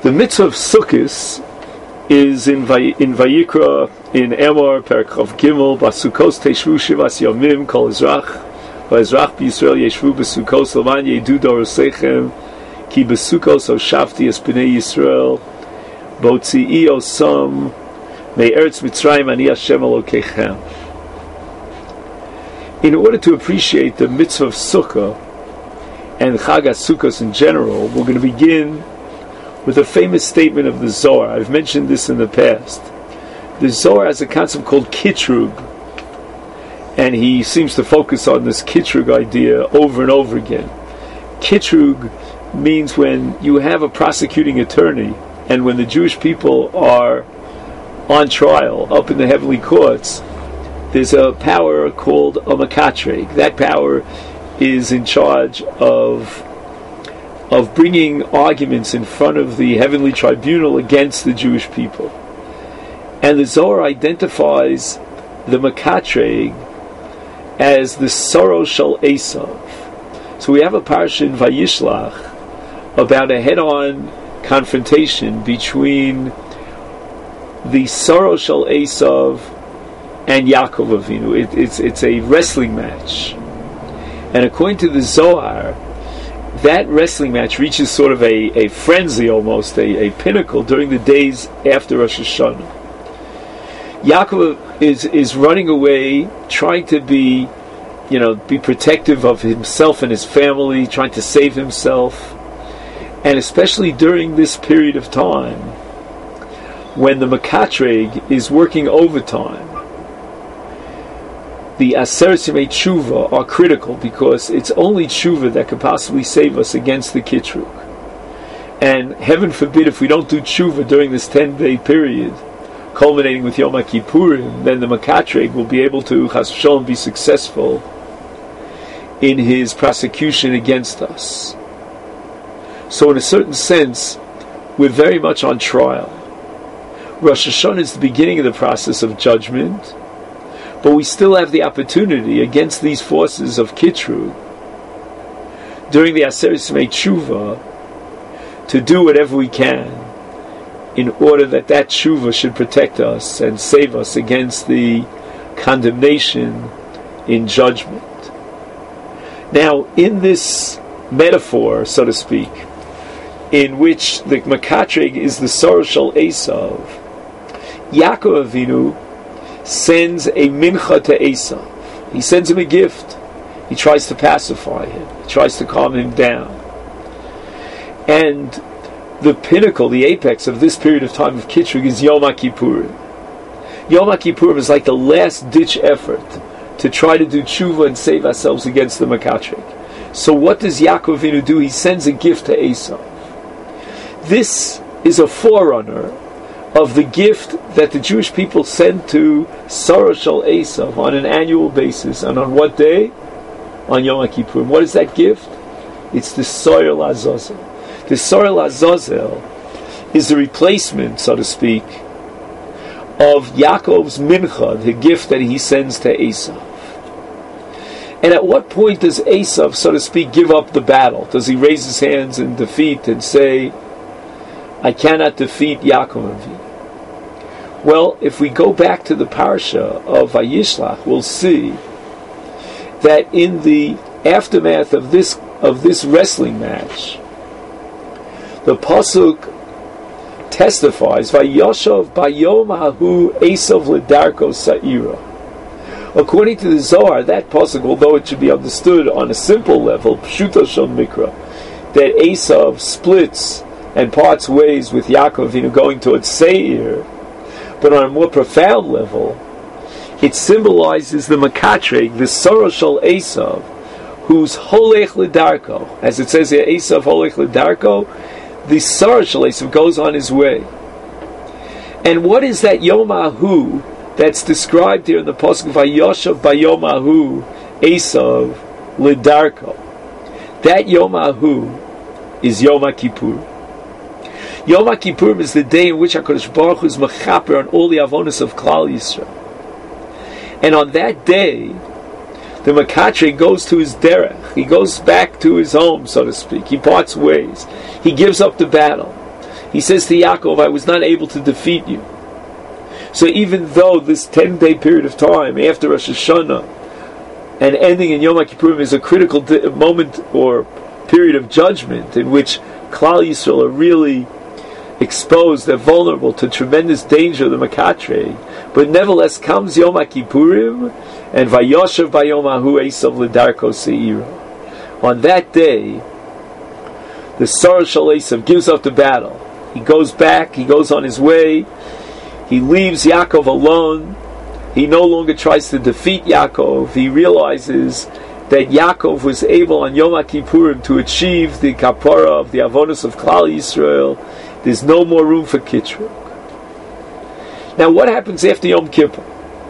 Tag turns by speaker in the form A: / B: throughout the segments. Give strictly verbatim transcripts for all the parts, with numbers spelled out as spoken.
A: The mitzvah of Sukkos is in Vay, in Vayikra, in Emor, Perkov Gimel, Basukos Teshvu Shivas Yomim, Kol Ezrach, Va'ezrach B'Yisrael Yeshvu Besukos, Laman Yedu Dorosechem, Ki Besukos Oshafti Es B'nei Yisrael, Botzi'i Osam, Me'eretz Mitzrayim Ani Hashem Elokechem. In order to appreciate the mitzvah of Sukkah and Chag HaSukkos in general, we're going to begin with a famous statement of the Zohar. I've mentioned this in the past. The Zohar has a concept called kitrug, and he seems to focus on this kitrug idea over and over again. Kitrug means when you have a prosecuting attorney, and when the Jewish people are on trial up in the heavenly courts, there's a power called a makatreg. That power is in charge of of bringing arguments in front of the heavenly tribunal against the Jewish people. And the Zohar identifies the makatreg as the sorrow shel Esav. So we have a parsha in Vayishlach about a head-on confrontation between the sorrow shel Esav and Yaakov Avinu. It, it's, it's a wrestling match. And according to the Zohar, that wrestling match reaches sort of a, a frenzy almost, a, a pinnacle during the days after Rosh Hashanah. Yaakov is, is running away, trying to be, you know, be protective of himself and his family, trying to save himself. And especially during this period of time, when the Makatreg is working overtime, the Aseret Yemei Tshuva are critical, because it's only Tshuva that can possibly save us against the Kitrug. And heaven forbid if we don't do Tshuva during this ten-day period, culminating with Yom HaKippurim, then the Makatreg will be able to, Chas v'Shalom, be successful in his prosecution against us. So in a certain sense, we're very much on trial. Rosh Hashanah is the beginning of the process of judgment, but we still have the opportunity against these forces of Kitrug during the Aseret Yemei Tshuva to do whatever we can in order that that Tshuva should protect us and save us against the condemnation in judgment. Now, in this metaphor, so to speak, in which the Makatreg is the sorrow shel Esav, Yaakov Avinu sends a mincha to Esav. He sends him a gift. He tries to pacify him. He tries to calm him down. And the pinnacle, the apex of this period of time of Kitrug is Yom HaKippurim. Yom HaKippurim is like the last-ditch effort to try to do tshuva and save ourselves against the Makatreg. So what does Yaakov Avinu do? He sends a gift to Esav. This is a forerunner of the gift that the Jewish people send to Sarah Shel Esav on an annual basis. And on what day? On Yom HaKippurim. What is that gift? It's the Soyer L'Azazel. The Soyer L'Azazel is the replacement, so to speak, of Yaakov's mincha, the gift that he sends to Esav. And at what point does Esav, so to speak, give up the battle? Does he raise his hands in defeat and say, I cannot defeat Yaakov Avinu? Well, if we go back to the parsha of Vayishlach, we'll see that in the aftermath of this of this wrestling match, the pasuk testifies, Vayoshav bayom hahu Esav ledarko sa'ira. According to the Zohar, that pasuk, although it should be understood on a simple level, pshuto shel mikra, that Esav splits and parts ways with Yaakov Avinu going towards Seir, but on a more profound level, it symbolizes the Makatreg, the sorrow shel Esav, who's holech ledarko. As it says here, Esav holech ledarko, the sorrow shel Esav goes on his way. And what is that Yom Ahu that's described here in the pasuk Vayoshav bayom Ahu Esav ledarko? That Yom Ahu is Yom HaKippur. Yom HaKippurim is the day in which HaKadosh Baruch Hu is mechaper on all the avonos of Klal Yisrael. And on that day, the Makatreg goes to his derech. He goes back to his home, so to speak. He parts ways. He gives up the battle. he says to Yaakov, I was not able to defeat you. So even though this ten-day period of time after Rosh Hashanah and ending in Yom Kippurim is a critical di- moment or period of judgment in which Klal Yisrael are really exposed, they're vulnerable to tremendous danger of the Makatrei, but nevertheless comes Yom Kippurim and Vayoshev Bayom Ahu Esav L'Darko Seira. On that day, the Sarah Shal Esav gives up the battle. He goes back, he goes on his way, he leaves Yaakov alone, he no longer tries to defeat Yaakov, he realizes that Yaakov was able on Yom Kippurim to achieve the kapara of the avonos of Klal Yisrael. There's no more room for Kitruk. Now what happens after Yom Kippur?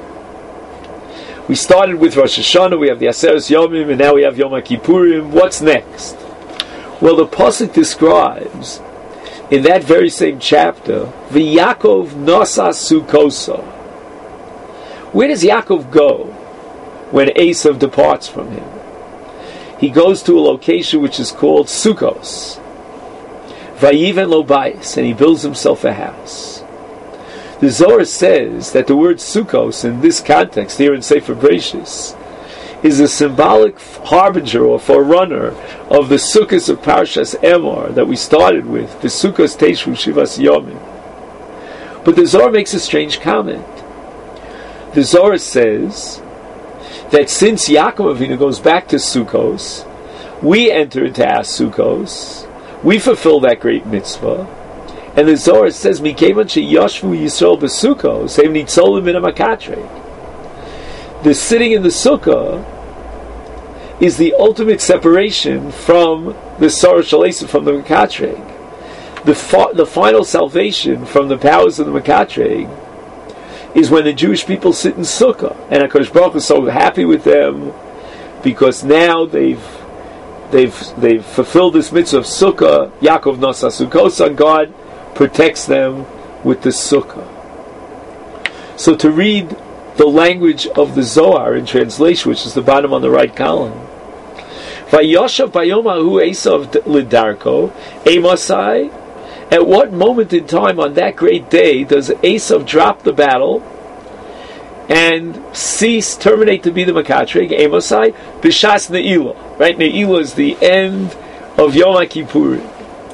A: We started with Rosh Hashanah, we have the Aseres Yomim, and now we have Yom Kippurim. What's next? Well, the Pasuk describes in that very same chapter, V'Yakov Nasa Sukosa. Where does Yaakov go when Esav departs from him? He goes to a location which is called Sukkos. Vayiven lo bayis, and he builds himself a house. The Zohar says that the word Sukkos in this context, here in Sefer Bereishis, is a symbolic harbinger or forerunner of the Sukkos of Parshas Emor that we started with, the Sukkos Teishu Shivas Yomim. But the Zohar makes a strange comment. The Zohar says that since Yaakov Avinu goes back to Sukkos, we enter into our Sukkos, we fulfill that great mitzvah, and the Zohar says, "Mikevan sheyashvu Yisrael b'Sukkos, heim nitzolim min ha'makatrei." The sitting in the sukkah is the ultimate separation from the Sarah Shal Esav, from the Makatrei. The fa- the final salvation from the powers of the Makatrei is when the Jewish people sit in sukkah, and HaKadosh Baruch Hu is so happy with them because now they've they've they've fulfilled this mitzvah of sukkah. Yaakov Nasa Sukkos, and God protects them with the sukkah. So to read the language of the Zohar in translation, which is the bottom on the right column, Vayoshav Bayom Ahu Esav L'Darko Emasai. At what moment in time on that great day does Esav drop the battle and cease, terminate to be the Makatrei? Emasai B'Shas Ne'ilah. Right, Ne'ilah is the end of Yom Kippurim.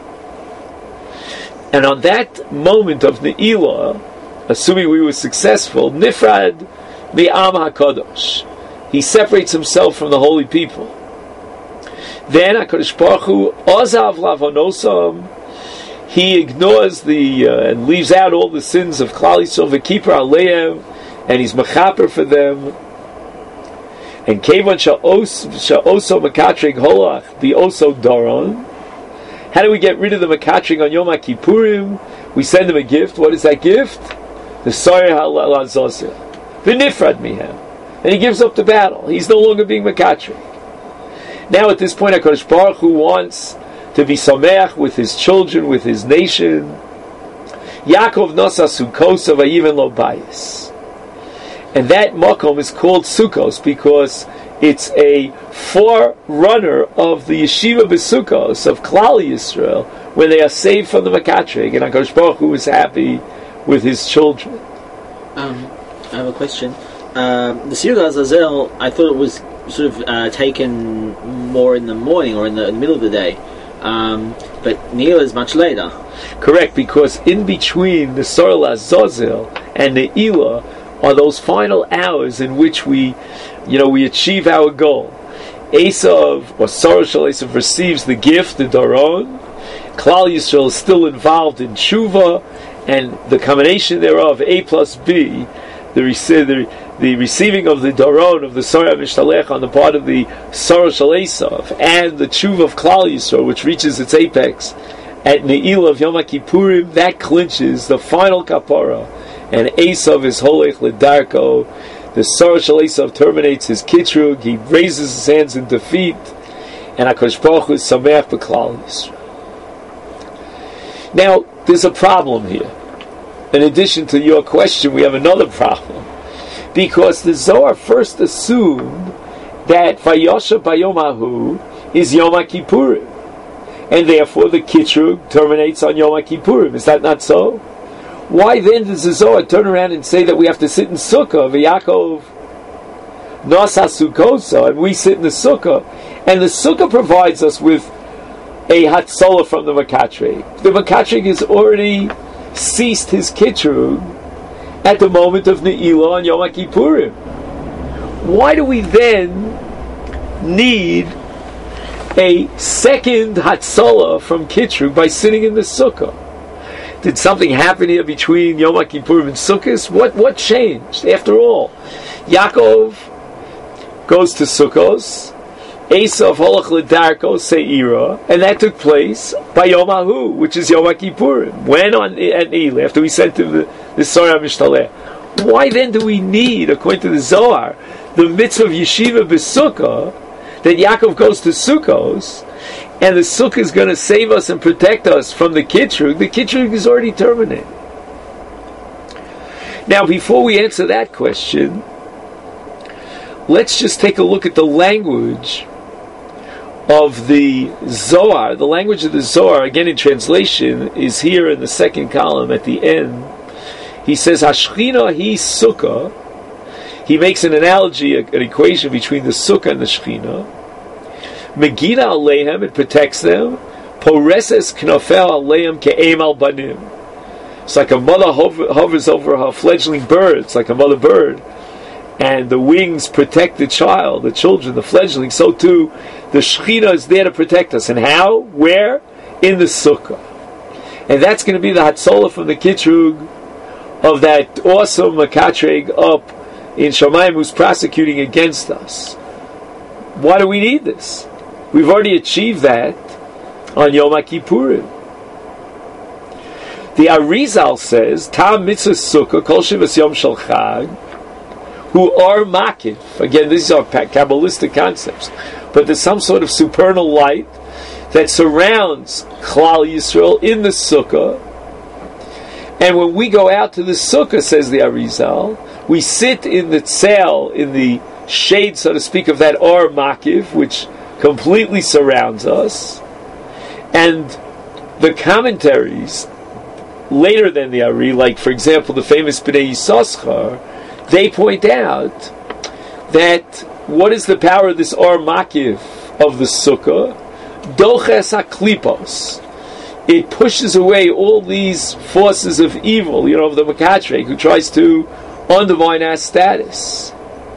A: And on that moment of Ne'ilah, assuming we were successful, Nifrad Mi'am HaKadosh, he separates himself from the holy people. Then HaKadosh Baruch Hu Ozav Lavonosam, he ignores the uh, and leaves out all the sins of Klal Yisrael v'Kippur Aleim, and he's mechaper for them. And Kevan Sha'oso Makatrei Holach B'Oso Daron. How do we get rid of the Makatrei on Yom Kippurim? We send him a gift. What is that gift? The Sarah Halal Zoseh, the Nifrad Mihem, and he gives up the battle. He's no longer being Makatrei. Now at this point, HaKadosh Baruch Hu wants to be Sameach with his children, with his nation. Yaakov Nasa Sukkos Vayiven lo bayis, and that makom is called Sukkos because it's a forerunner of the Yeshiva B'Sukkos of Klal Yisrael when they are saved from the Makatrei, and HaKadosh Baruch Hu is happy with his children.
B: Um, I have a question. Um, the Siyud Azazel, I thought it was sort of uh, taken more in the morning or in the, in the middle of the day, um, but Ne'ilah is much later.
A: Correct, because in between the Sarah Azazel and Ne'ilah are those final hours in which we, you know, we achieve our goal. Esav, or Sarah Shal Esav, receives the gift, the Daron. Klal Yisrael is still involved in Tshuva, and the combination thereof, A plus B, the, rec- the, the receiving of the Daron, of the Sarah Mishtalech on the part of the Sarah Shal Esav, and the Tshuva of Klal Yisrael, which reaches its apex at Ne'ilah of Yom Kippurim, that clinches the final kapara, and Esav is Holech L'Darko. The Sarah Shal Esav terminates his kitrug, he raises his hands in defeat, and HaKadosh Baruch Hu is Sameach B'Klal Yisrael. Now, there's a problem here. In addition to your question, we have another problem. Because the Zohar first assumed that Vayosha Bayom Ahu is Yom Kippurim. and therefore the Kitrug terminates on Yom Kippurim. Is that not so? Why then does the Zohar turn around and say that we have to sit in Sukkah, V'Yakov Nasa Sukkosa, and we sit in the Sukkah, and the Sukkah provides us with a Hatzalah from the Makatrig. The Makatrig has already ceased his Kitrug at the moment of Ne'ilah on Yom Kippurim. Why do we then need a second Hatzalah from Kitrug by sitting in the Sukkah? Did something happen here between Yom Kippurim and Sukkot? What what changed? After all, Yaakov goes to Sukkos, Esav holach l'darko se'ira, and that took place by Yom Hahu, which is Yom Kippurim. When on at Ne'ilah, after we sent him the, the Sorah Mishtaleh. Why then do we need, according to the Zohar, the mitzvah of Yeshiva b'Sukkah, that Yaakov goes to Sukkos, and the Sukkah is going to save us and protect us from the Kitrug? The Kitrug is already terminated. Now, before we answer that question, let's just take a look at the language of the Zohar. The language of the Zohar, again in translation, is here in the second column at the end. He says, Hashchina hi Sukkah. He makes an analogy, an equation between the Sukkah and the Shechina. Megina alehem, it protects them. Poreses knofel alehem ke'em al banim. It's like a mother hover, hovers over her fledgling bird. It's like a mother bird, and the wings protect the child, the children, the fledgling. So too, the Shechina is there to protect us. And how? Where? In the Sukkah. And that's going to be the Hatzalah from the Kitrug of that awesome Makatreg up in Shamayim who's prosecuting against us. Why do we need this? We've already achieved that on Yom Kippurim. The Arizal says, Tam mitzvah sukkah kol shivas yom shel chag, who are makif. Again, these are Kabbalistic concepts. But there's some sort of supernal light that surrounds Klal Yisrael in the sukkah. And when we go out to the sukkah, says the Arizal, we sit in the tzel, in the shade, so to speak, of that Or Makiv, which completely surrounds us. And the commentaries, later than the Ari, like, for example, the famous Bnei Yissaschar, they point out that what is the power of this Or Makiv of the Sukkah? Doches HaKlipos. It pushes away all these forces of evil, you know, of the Makatreg, who tries to undermine our status.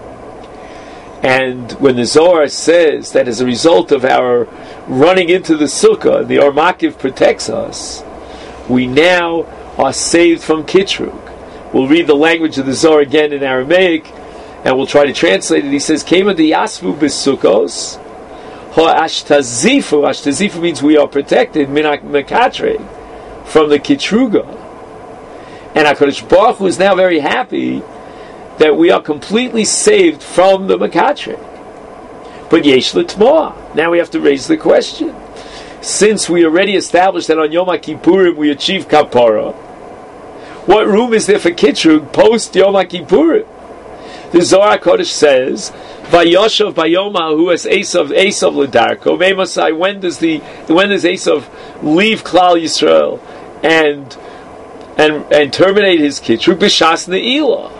A: And when the Zohar says that as a result of our running into the Sukkah, the Or Makiv protects us, we now are saved from Kitrug. We'll read the language of the Zohar again in Aramaic, and we'll try to translate it. He says, Kema di yasvu b'sukkos, ha'ashtazifu, ashtazifu means we are protected, minak mekatreg, from the Kitruga. And HaKadosh Baruch Hu is now very happy that we are completely saved from the Makatreg. But Yesh L'Tmoah. Now we have to raise the question. Since we already established that on Yom Kippurim we achieve Kapara, what room is there for Kitrug post Yom Kippurim? The Zohar Kodesh says, Vayoshav Bayoma who has Esav Esav L'Darko. Meimosai, when does the when does Esav leave Klal Yisrael and and and terminate his Kitrug? B'Shas Ne'ilah.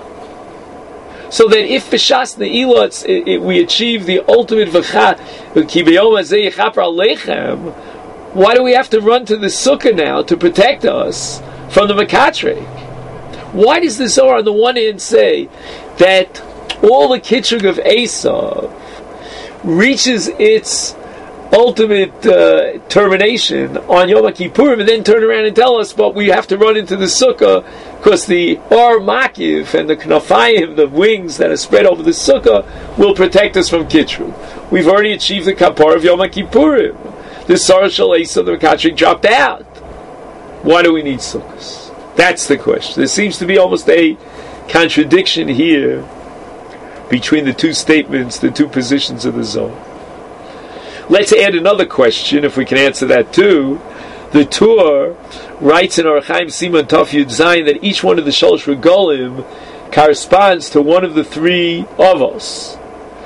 A: So that if B'Shas Ne'ilah it, it, we achieve the ultimate V'cha Ki B'Yom Hazeh Yichaper Aleichem, why do we have to run to the Sukkah now to protect us from the Makatreg? Why does the Zohar on the one hand say that all the Kitrug of Esav reaches its ultimate uh, termination on Yom Kippurim, and then turn around and tell us, but we have to run into the Sukkah because the Or Makiv and the Knafayim, the wings that are spread over the Sukkah, will protect us from Kitrug. We've already achieved the Kapar of Yom Kippurim. The Sarah Shal Esav, the Makatreg, dropped out. Why do we need Sukkahs? That's the question. There seems to be almost a contradiction here between the two statements, the two positions of the Zohar. Let's add another question, if we can answer that too. The Tur writes in Orach Chaim Siman Tov Yud Zayin that each one of the Shalosh Regalim corresponds to one of the three Avos.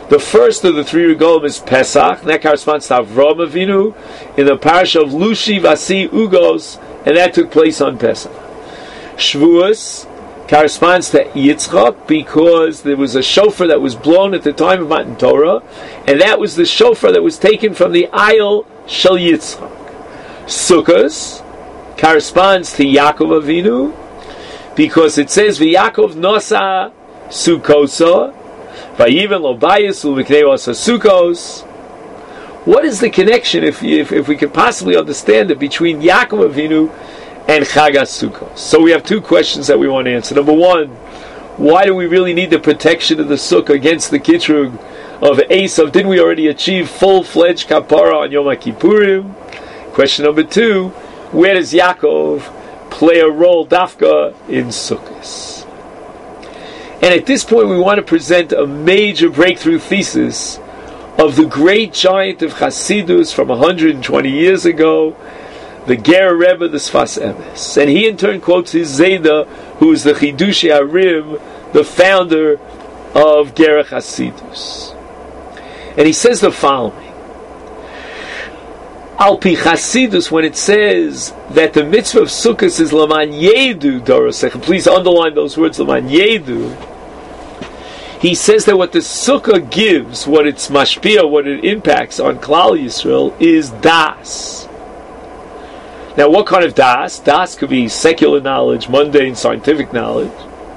A: The first of the three regalim is Pesach, and that corresponds to Avraham Avinu in the parish of Lushi Vasi Ugos, and that took place on Pesach. Shavuos corresponds to Yitzchak because there was a shofar that was blown at the time of Matan Torah, and that was the shofar that was taken from the Ayil Shel Yitzchak. Sukkos corresponds to Yaakov Avinu because it says V'Yaakov Nosa Sukkosa Vayiven Lo Bayis U'Viknei Osa Sukkos. What is the connection, if, if if we could possibly understand it, between Yaakov Avinu and Chag HaSukkos? So we have two questions that we want to answer. Number one, why do we really need the protection of the sukkah against the kitrug of Esav? Didn't we already achieve full-fledged kapara on Yom HaKippurim? Question number two, where does Yaakov play a role, dafka, in Sukkos? And at this point we want to present a major breakthrough thesis of the great giant of Chassidus from one hundred twenty years ago, the Ger Rebbe, the Sfas Emes. And he in turn quotes his Zayda, who is the Chidushei Arim, the founder of Ger Chassidus. And he says the following: Al pi Chassidus, when it says that the mitzvah of Sukkot is Laman Yedu Dorosechem, please underline those words, Laman Yedu. He says that what the Sukkah gives, what its mashpia, what it impacts on Klal Yisrael, is das. Now, what kind of das? Das could be secular knowledge, mundane, scientific knowledge.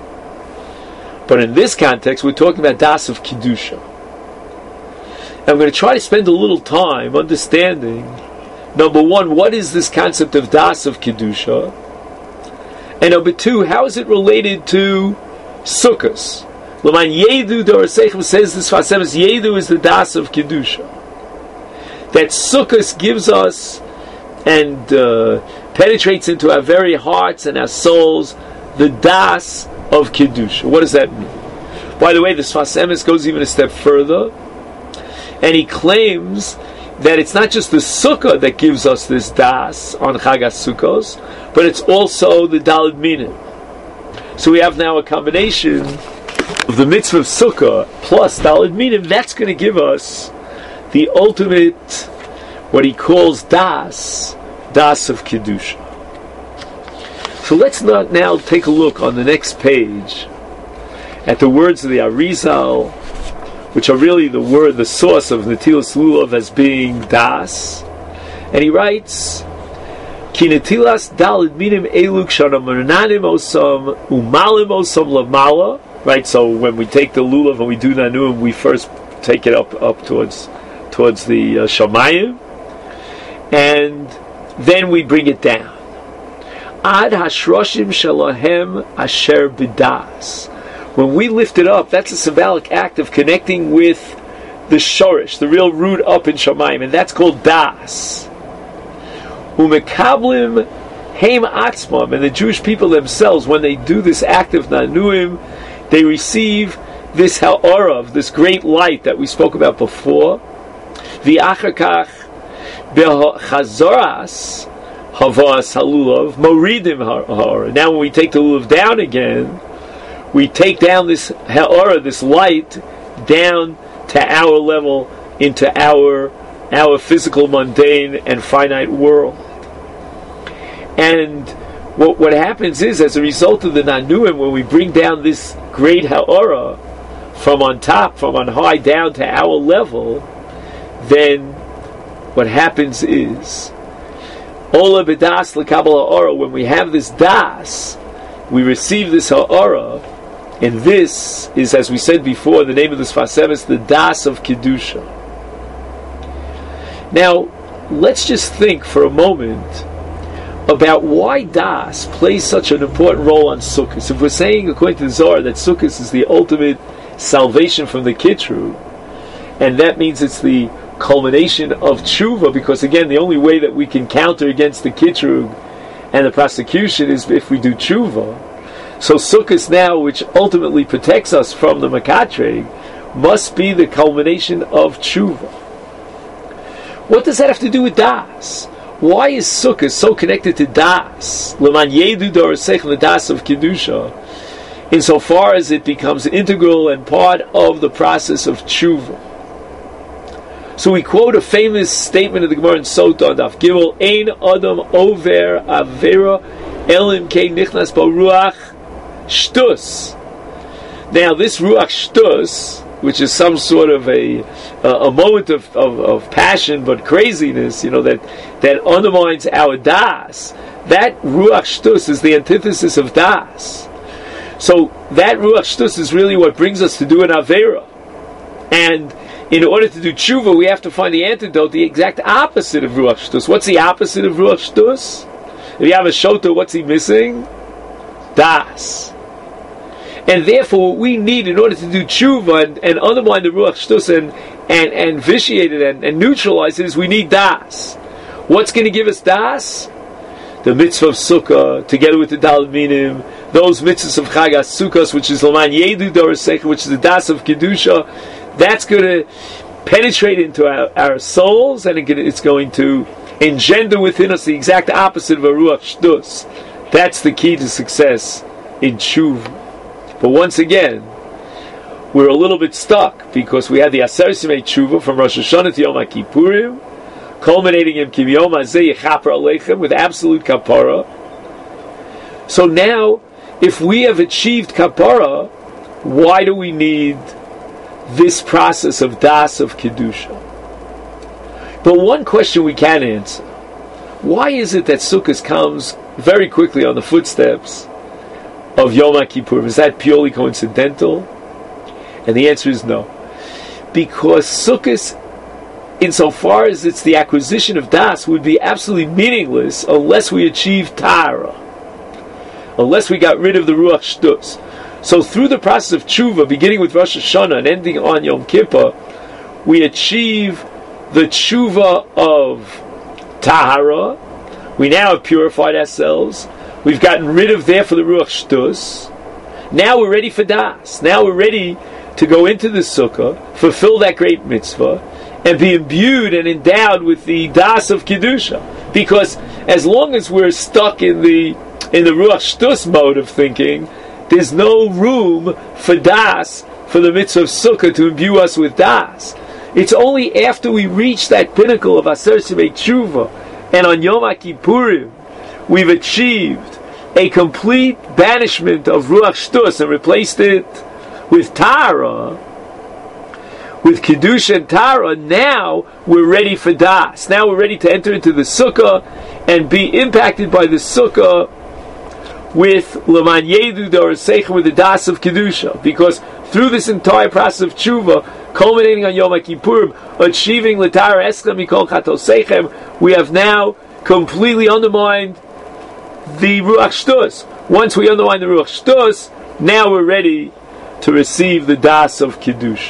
A: But in this context, we're talking about das of Kedusha. And I'm going to try to spend a little time understanding, number one, what is this concept of das of Kedusha? And number two, how is it related to Sukkos? L'man Yedu Dorosechem says this Sfas Emes, Yedu is the das of Kedusha. That Sukkos gives us and uh, penetrates into our very hearts and our souls the das of Kedusha. What does that mean? By the way, the Sfas Emes goes even a step further, and he claims that it's not just the Sukkah that gives us this das on Chag HaSukkos, but it's also the Daled Minim. So we have now a combination of the mitzvah of Sukkah plus Daled Minim. That's going to give us the ultimate, what he calls das, das of Kedusha. So let's not now take a look on the next page at the words of the Arizal, which are really the word, the source of Netilas Lulav as being das. And he writes, Ki netilas daled minim elu kshana mernanim osam umalim osam lamala. Right, so when we take the lulav and we do nanuim, we first take it up up towards towards the uh, shamayim, and then we bring it down. Ad hashroshim shalahem asher bidas. When we lift it up, that's a symbolic act of connecting with the shorish, the real root up in shamayim, and that's called das. Umekablim heim atzmam, and the Jewish people themselves, when they do this act of nanuim, they receive this ha'arav, this great light that we spoke about before. V'achakach bechazoras havas halulav moridim ha'ara. Now when we take the lulav down again, we take down this ha'ara, this light, down to our level, into our our physical, mundane, and finite world. And what what happens is, as a result of the nanuim, when we bring down this great ha'ara from on top, from on high, down to our level, then what happens is, ola b'das l'kabel ha'ara, when we have this das, we receive this ha'ara, and this is, as we said before, the name of the Sfas Emes, the das of Kedusha. Now, let's just think for a moment about why das plays such an important role on Sukkot. If we're saying, according to the Zohar, that Sukkot is the ultimate salvation from the Kitrug, and that means it's the culmination of tshuva, because again, the only way that we can counter against the Kitrug and the prosecution is if we do tshuva. So Sukkot now, which ultimately protects us from the Makatreg, must be the culmination of tshuva. What does that have to do with das? Why is Sukkot so connected to das? L'man yedu dorosechem, the das of Kedusha. insofar as it becomes integral and part of the process of tshuva. So we quote a famous statement of the Gemara in Sota, Daf Gimel, Ein Adam Over Avera Elim Kei Nichnas Bo Ruach Shtus. Now this Ruach Shtus, which is some sort of a uh, a moment of, of, of passion but craziness, you know, that, that undermines our das, that Ruach Shtus is the antithesis of das. So that Ruach Shtus is really what brings us to do an Avera. And in order to do tshuva, we have to find the antidote, the exact opposite of Ruach Shtus. What's the opposite of Ruach Shtus? If you have a shota, what's he missing? Das. And therefore, what we need in order to do tshuva and, and undermine the Ruach Shtus and, and, and vitiate it and, and neutralize it is we need das. What's going to give us das? The mitzvah of Sukkah, together with the Daled Minim, those mitzvahs of Chagas Sukkos, which is Laman Yedu Dorasecha, which is the das of Kedusha. That's going to penetrate into our, our souls, and it, it's going to engender within us the exact opposite of a Ruach Shtus. That's the key to success in tshuva. But once again, we're a little bit stuck because we had the Aser Simei Tshuva from Rosh Hashanah to Yom HaKippurim, culminating in Kim Yom Hazeh Yechaper Aleichem with absolute kapara. So now, if we have achieved kapara, why do we need this process of das of Kedusha? But one question we can answer: why is it that Sukkot comes very quickly on the footsteps of Yom HaKippur? Is that purely coincidental? And the answer is no. Because Sukkot, insofar as it's the acquisition of das, would be absolutely meaningless unless we achieve Tahara, unless we got rid of the Ruach Shtus. So through the process of tshuva, beginning with Rosh Hashanah and ending on Yom Kippur, we achieve the tshuva of Tahara. We now have purified ourselves. We've gotten rid of therefore the Ruach Shtus. Now we're ready for Das. Now we're ready to go into the Sukkah, fulfill that great mitzvah, and be imbued and endowed with the Das of Kedusha. Because as long as we're stuck in the in the Ruach Shtus mode of thinking, there's no room for Das, for the mitzvah of Sukkah to imbue us with Das. It's only after we reach that pinnacle of Aser Simei Tshuva, and on Yom HaKippurim, we've achieved a complete banishment of Ruach Shtus and replaced it with Tahara, with Kedusha and Tahara. Now we're ready for Das. Now we're ready to enter into the Sukkah and be impacted by the Sukkah with Laman Yedu Dorasecha, with the Das of Kedusha. Because through this entire process of Tshuva, culminating on Yom HaKippurim, achieving L'Tahara Eschem Mikol Chatosechem, we have now completely undermined the Ruach Shtus. Once we undermine the Ruach Shtus, now we're ready to receive the Das of Kedusha.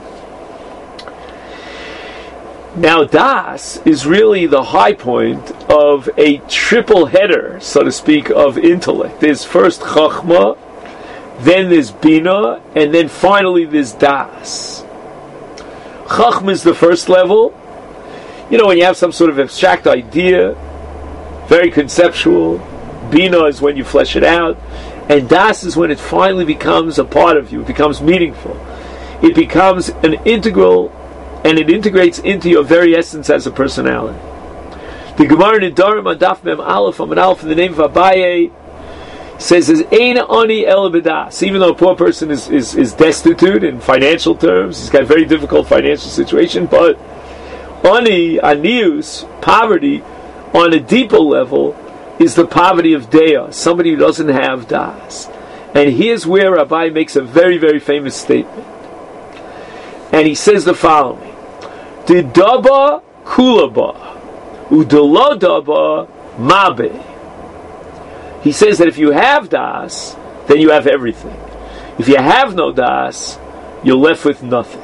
A: Now Das is really the high point of a triple header, so to speak, of intellect. There's first Chachma, then there's Bina, and then finally there's Das. Chachma is the first level. You know, when you have some sort of abstract idea, very conceptual. Bina is when you flesh it out. And Das is when it finally becomes a part of you. It becomes meaningful. It becomes an integral, and it integrates into your very essence as a personality. The Gemara in Nedarim on Daf Mem Aleph, on Aleph, in the name of Abaye, says, Ein ani el b'das. Even though a poor person is, is, is destitute in financial terms, he's got a very difficult financial situation, but ani, anius, poverty, on a deeper level, is the poverty of Deah, somebody who doesn't have Das. And here's where Rabbi makes a very, very famous statement. And he says the following: Didaba kulaba, udalodaba mabe. He says that if you have Das, then you have everything. If you have no Das, you're left with nothing.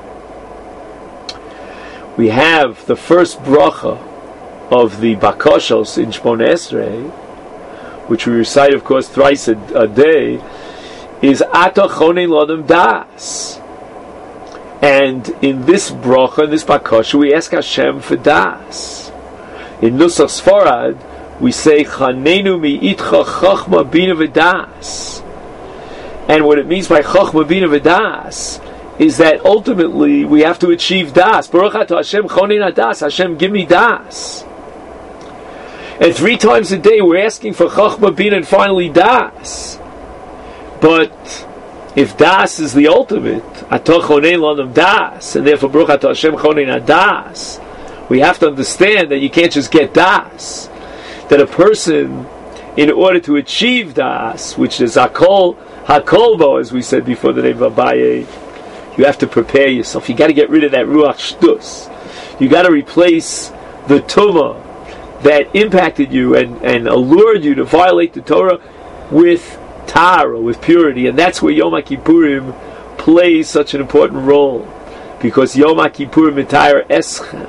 A: We have the first bracha of the Bakoshos in Shmona Esrei, which we recite, of course, thrice a, a day, is Ata Chonei Lodem Das. And in this bracha, in this Bakosha, we ask Hashem for Das. In Nusach Sfarad, we say Chanenu mi'itcha chachma bina v'das. And what it means by Chochma, Bina, V'das is that ultimately we have to achieve Das. Baruch Atah Hashem Chonin Das. Hashem, give me Das. And three times a day we're asking for Chochma, Bina, and finally Das. But if Das is the ultimate, Atah Chonin Lanam Das, and therefore Baruch Atah Hashem Chonin Das, we have to understand that you can't just get Das. That a person, in order to achieve Das, which is Hakol, Hakolbo, as we said before the name of Abaye, you have to prepare yourself. You got to get rid of that Ruach Shtus. You got to replace the Tumah that impacted you and, and allured you to violate the Torah with Tara, with purity. And that's where Yom HaKippurim plays such an important role. Because Yom HaKippurim Mitayar Eschem.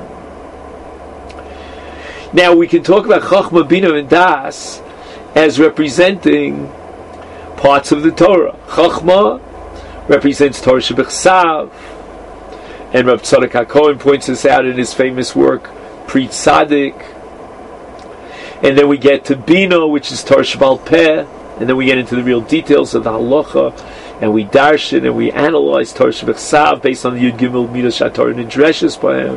A: Now we can talk about Chochma, Bina, and Das as representing parts of the Torah. Chochma represents Torah Shebechsav, and Rav Tzadok HaKohen points this out in his famous work Pri Tzadik. And then we get to Bina, which is Torah Shebal Peh, and then we get into the real details of the halacha, and we darshan and we analyze Torah Shebechsav based on the Yud Gimel Midas HaTorah Nidreshes by him.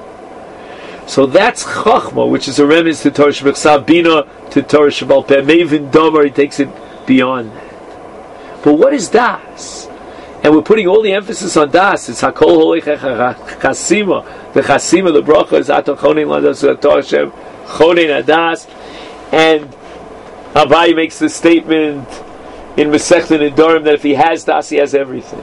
A: So that's Chachma, which is a remnant to Torah Shebechsav, Bina to Torah Shebal Peh. Mevin Dover, he takes it beyond that. But what is Das? And we're putting all the emphasis on Das. It's Hakol Holech Chasima. The Chasima, the bracha is Atah Chonin Ladas Atah Hashem Chonin Adas. And Abaye makes the statement in Masechta Nedarim that if he has Das, he has everything.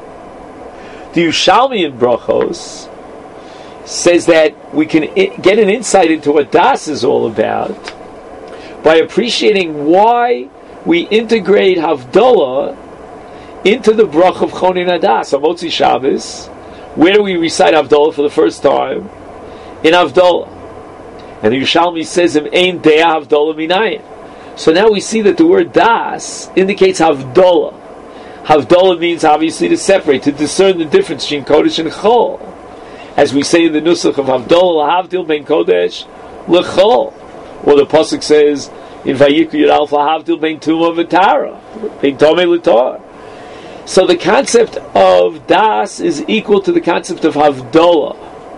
A: The Yerushalmi in Brachos says that we can I- get an insight into what Das is all about by appreciating why we integrate Havdalah into the Brach of Chonin Adas. On Motzi Shabbos, where do we recite Havdalah for the first time? In Havdalah. And the Yerushalmi says, Im Ein Deah Havdalah Minayin. So now we see that the word Das indicates Havdalah. Havdalah means obviously to separate, to discern the difference between Kodesh and Chol. As we say in the Nusach of Havdalah, Havdil Ben Kodesh L'Chol. Or the Pasuk says in Vayikra Yud Aleph, Havdil Ben Tumah V'Tara, Ben Tomei L'Tor. So the concept of Das is equal to the concept of Havdalah.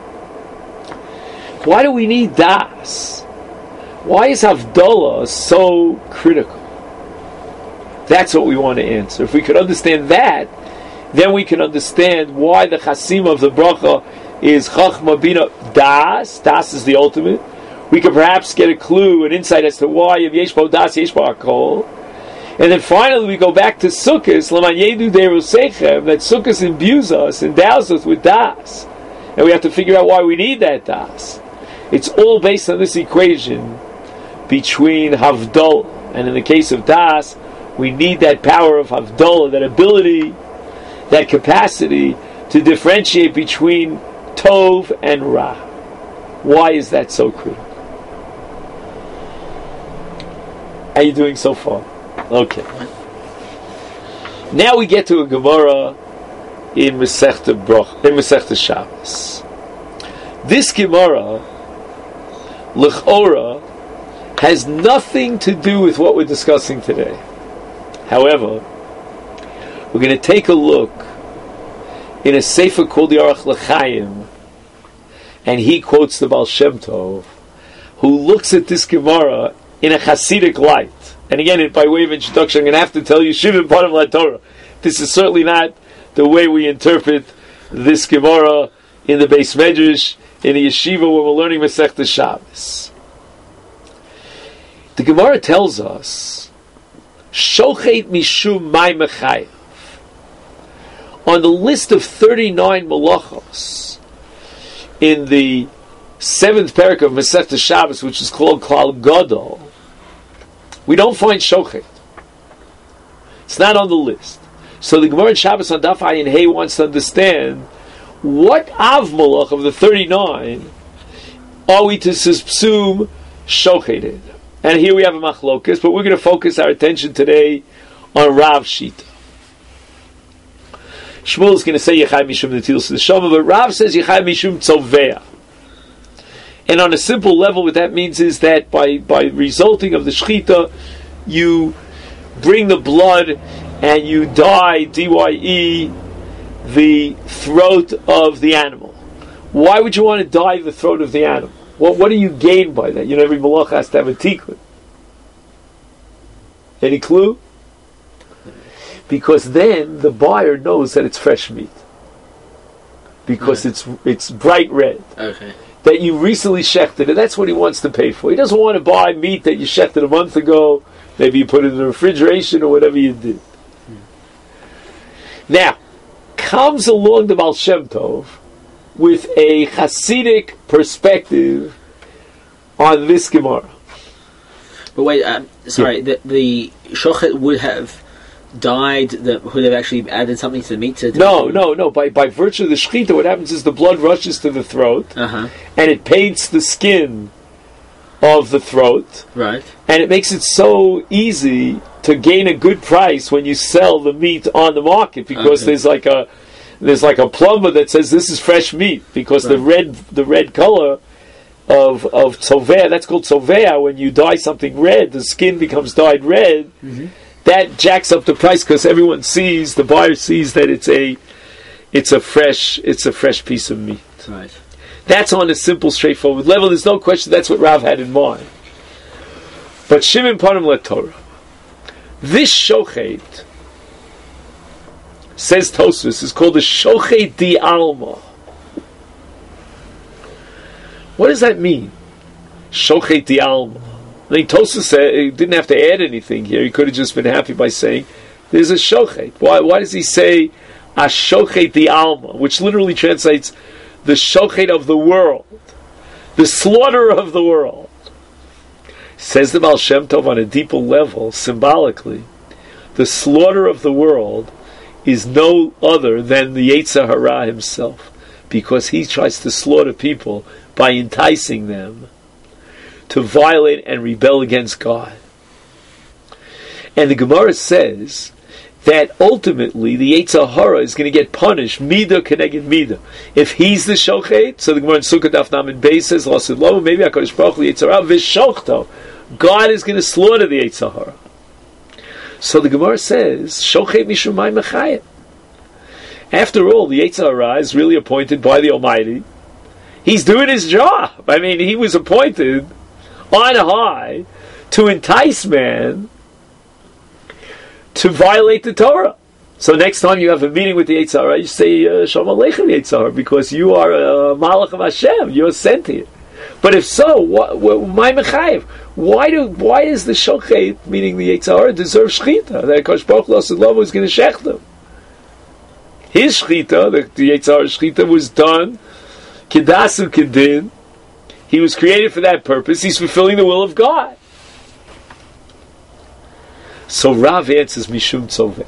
A: Why do we need Das? Why is Havdalah so critical? That's what we want to answer. If we could understand that, then we can understand why the Chasim of the Bracha is Chachma, Bina, Das. Das is the ultimate. We could perhaps get a clue, an insight as to why if Yesh Bo Das, Yesh Bo Hakol. And then finally we go back to Sukkos, L'man Yedu Deru Seichem, that Sukkos imbues us, endows us with Das. And we have to figure out why we need that Das. It's all based on this equation between Havdalah. And in the case of Das, we need that power of Havdalah, that ability, that capacity to differentiate between Tov and Ra. Why is that so critical? How are you doing so far? Okay. Now we get to a Gemara in Masechta Broch, in Masechta Shabbos. This Gemara, L'chora, has nothing to do with what we're discussing today. However, we're going to take a look in a sefer called the Aruch L'Chaim, and he quotes the Baal Shem Tov, who looks at this Gemara in a Hasidic light. And again, by way of introduction, I'm going to have to tell you, Shivim Panim La Torah. This is certainly not the way we interpret this Gemara in the Beis Medrash, in the Yeshiva, when we're learning Masechta Shabbos. The Gemara tells us, Shochet Mishum Mai Mechayev. On the list of thirty-nine malachos in the seventh parak of Masechta Shabbos, which is called Klal Gadol, we don't find Shochet. It's not on the list. So the Gemara in Shabbos on Daf Ayin Hey wants to understand what Av Malach of the thirty-nine are we to assume Shocheted. And here we have a machlokas, but we're going to focus our attention today on Rav Shita. Shmuel is going to say Yechai Mishum Netilas Neshama, but Rav says Yechai Mishum Tzovea. And on a simple level, what that means is that by, by resulting of the Shechita, you bring the blood and you dye, D Y E, the throat of the animal. Why would you want to dye the throat of the animal? Well, what do you gain by that? You know, every malach has to have a tikkun. Any clue? Because then the buyer knows that it's fresh meat. Because it's it's bright red.
B: Okay.
A: That you recently shechted, and that's what he wants to pay for. He doesn't want to buy meat that you shechted a month ago. Maybe you put it in the refrigeration or whatever you did. Hmm. Now, comes along the Baal Shem Tov with a Hasidic perspective on this Gemara.
B: But wait, um, sorry, yeah. the, the shochet would have dyed, the, would have actually added something to the meat? To, to
A: no, no, no. By by virtue of the shechita, what happens is the blood rushes to the throat,
B: uh-huh.
A: and it paints the skin of the throat.
B: Right.
A: And it makes it so easy to gain a good price when you sell the meat on the market, because okay. there's like a there's like a plumber that says this is fresh meat, because right. the red the red color of of tzovea, that's called tzovea. When you dye something red, the skin becomes dyed red. Mm-hmm. That jacks up the price because everyone sees, the buyer sees that it's a it's a fresh it's a fresh piece of meat.
B: Right.
A: That's on a simple, straightforward level. There's no question that's what Rav had in mind. But Shimon Panim LaTorah, this shochet, says Tosfos, is called the shochet di alma. What does that mean? Shochet di alma. I mean, Tosfos said he didn't have to add anything here. He could have just been happy by saying there's a shochet. Why? Why does he say a shochet di alma, which literally translates the shochet of the world, the slaughter of the world? Says the Baal Shem Tov on a deeper level, symbolically, the slaughter of the world is no other than the Yetzer Hara himself, because he tries to slaughter people by enticing them to violate and rebel against God. And the Gemara says that ultimately the Yetzer Hara is going to get punished, Midah Keneged Midah. If he's the Shochet, so the Gemara in Sukkot Daf Namin Beis says, Lasid Lo, maybe HaKadosh Baruch Hu Yetzer Hara V'Shochto, God is going to slaughter the Yetzer Hara. So the Gemara says, Shochet Mishum Mai Mechayim. After all, the Yetzer Hara is really appointed by the Almighty. He's doing his job. I mean, he was appointed on high to entice man to violate the Torah. So next time you have a meeting with the Yetzer Hara, you say uh, Shalom Aleichem Yetzer Hara, because you are a Malach of Hashem. You're sent here. But if so, why, why mechayev? Why do why does the shochet, meaning the Yetzer Hara, deserve shchita? That Kosh Baruch Hu is going to shech them. His shchita, the, the Yetzer Hara shchita, was done kedasu kedin. He was created for that purpose. He's fulfilling the will of God. So Rav answers Mishum Tzovea.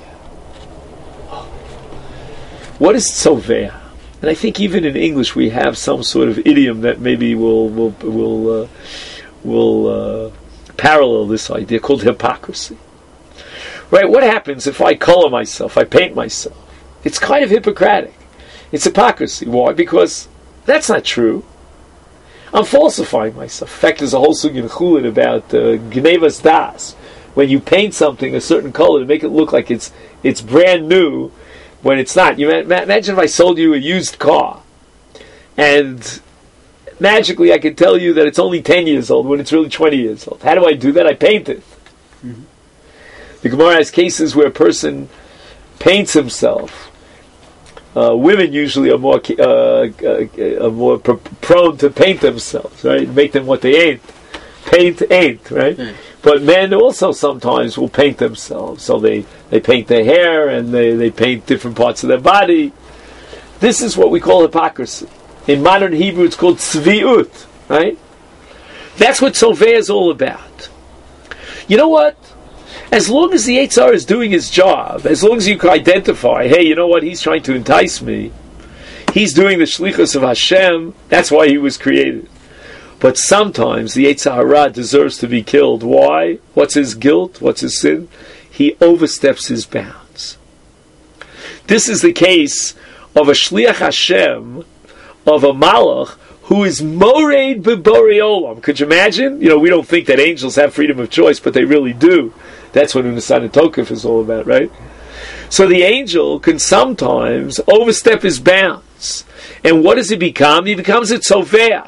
A: What is Tzovea? And I think even in English we have some sort of idiom that maybe will will will uh, will uh, parallel this idea, called hypocrisy. Right? What happens if I color myself, I paint myself? It's kind of Hippocratic. It's hypocrisy. Why? Because that's not true. I'm falsifying myself. In fact, there's a whole sugya in Chulin about uh, Gnevas Das. When you paint something a certain color to make it look like it's it's brand new, when it's not. You ma- imagine if I sold you a used car, and magically I could tell you that it's only ten years old when it's really twenty years old. How do I do that? I paint it. Mm-hmm. The Gemara has cases where a person paints himself. Uh, women usually are more uh, uh, are more pr- prone to paint themselves, right? Make them what they ain't. Paint ain't, right? Mm. But men also sometimes will paint themselves. So they, they paint their hair and they, they paint different parts of their body. This is what we call hypocrisy. In modern Hebrew it's called tzviut, right? That's what Tzoveh is all about. You know what? As long as the Yetzer Hara is doing his job, as long as you can identify, hey, you know what, he's trying to entice me, he's doing the shlichus of Hashem, that's why he was created. But sometimes the Yetzer Hara deserves to be killed. Why? What's his guilt? What's his sin? He oversteps his bounds. This is the case of a shliach Hashem, of a malach, who is moreid b'borei olam. Could you imagine? You know, we don't think that angels have freedom of choice, but they really do. That's what Unesan and Tokef is all about, right? So the angel can sometimes overstep his bounds. And what does he become? He becomes a tzovea.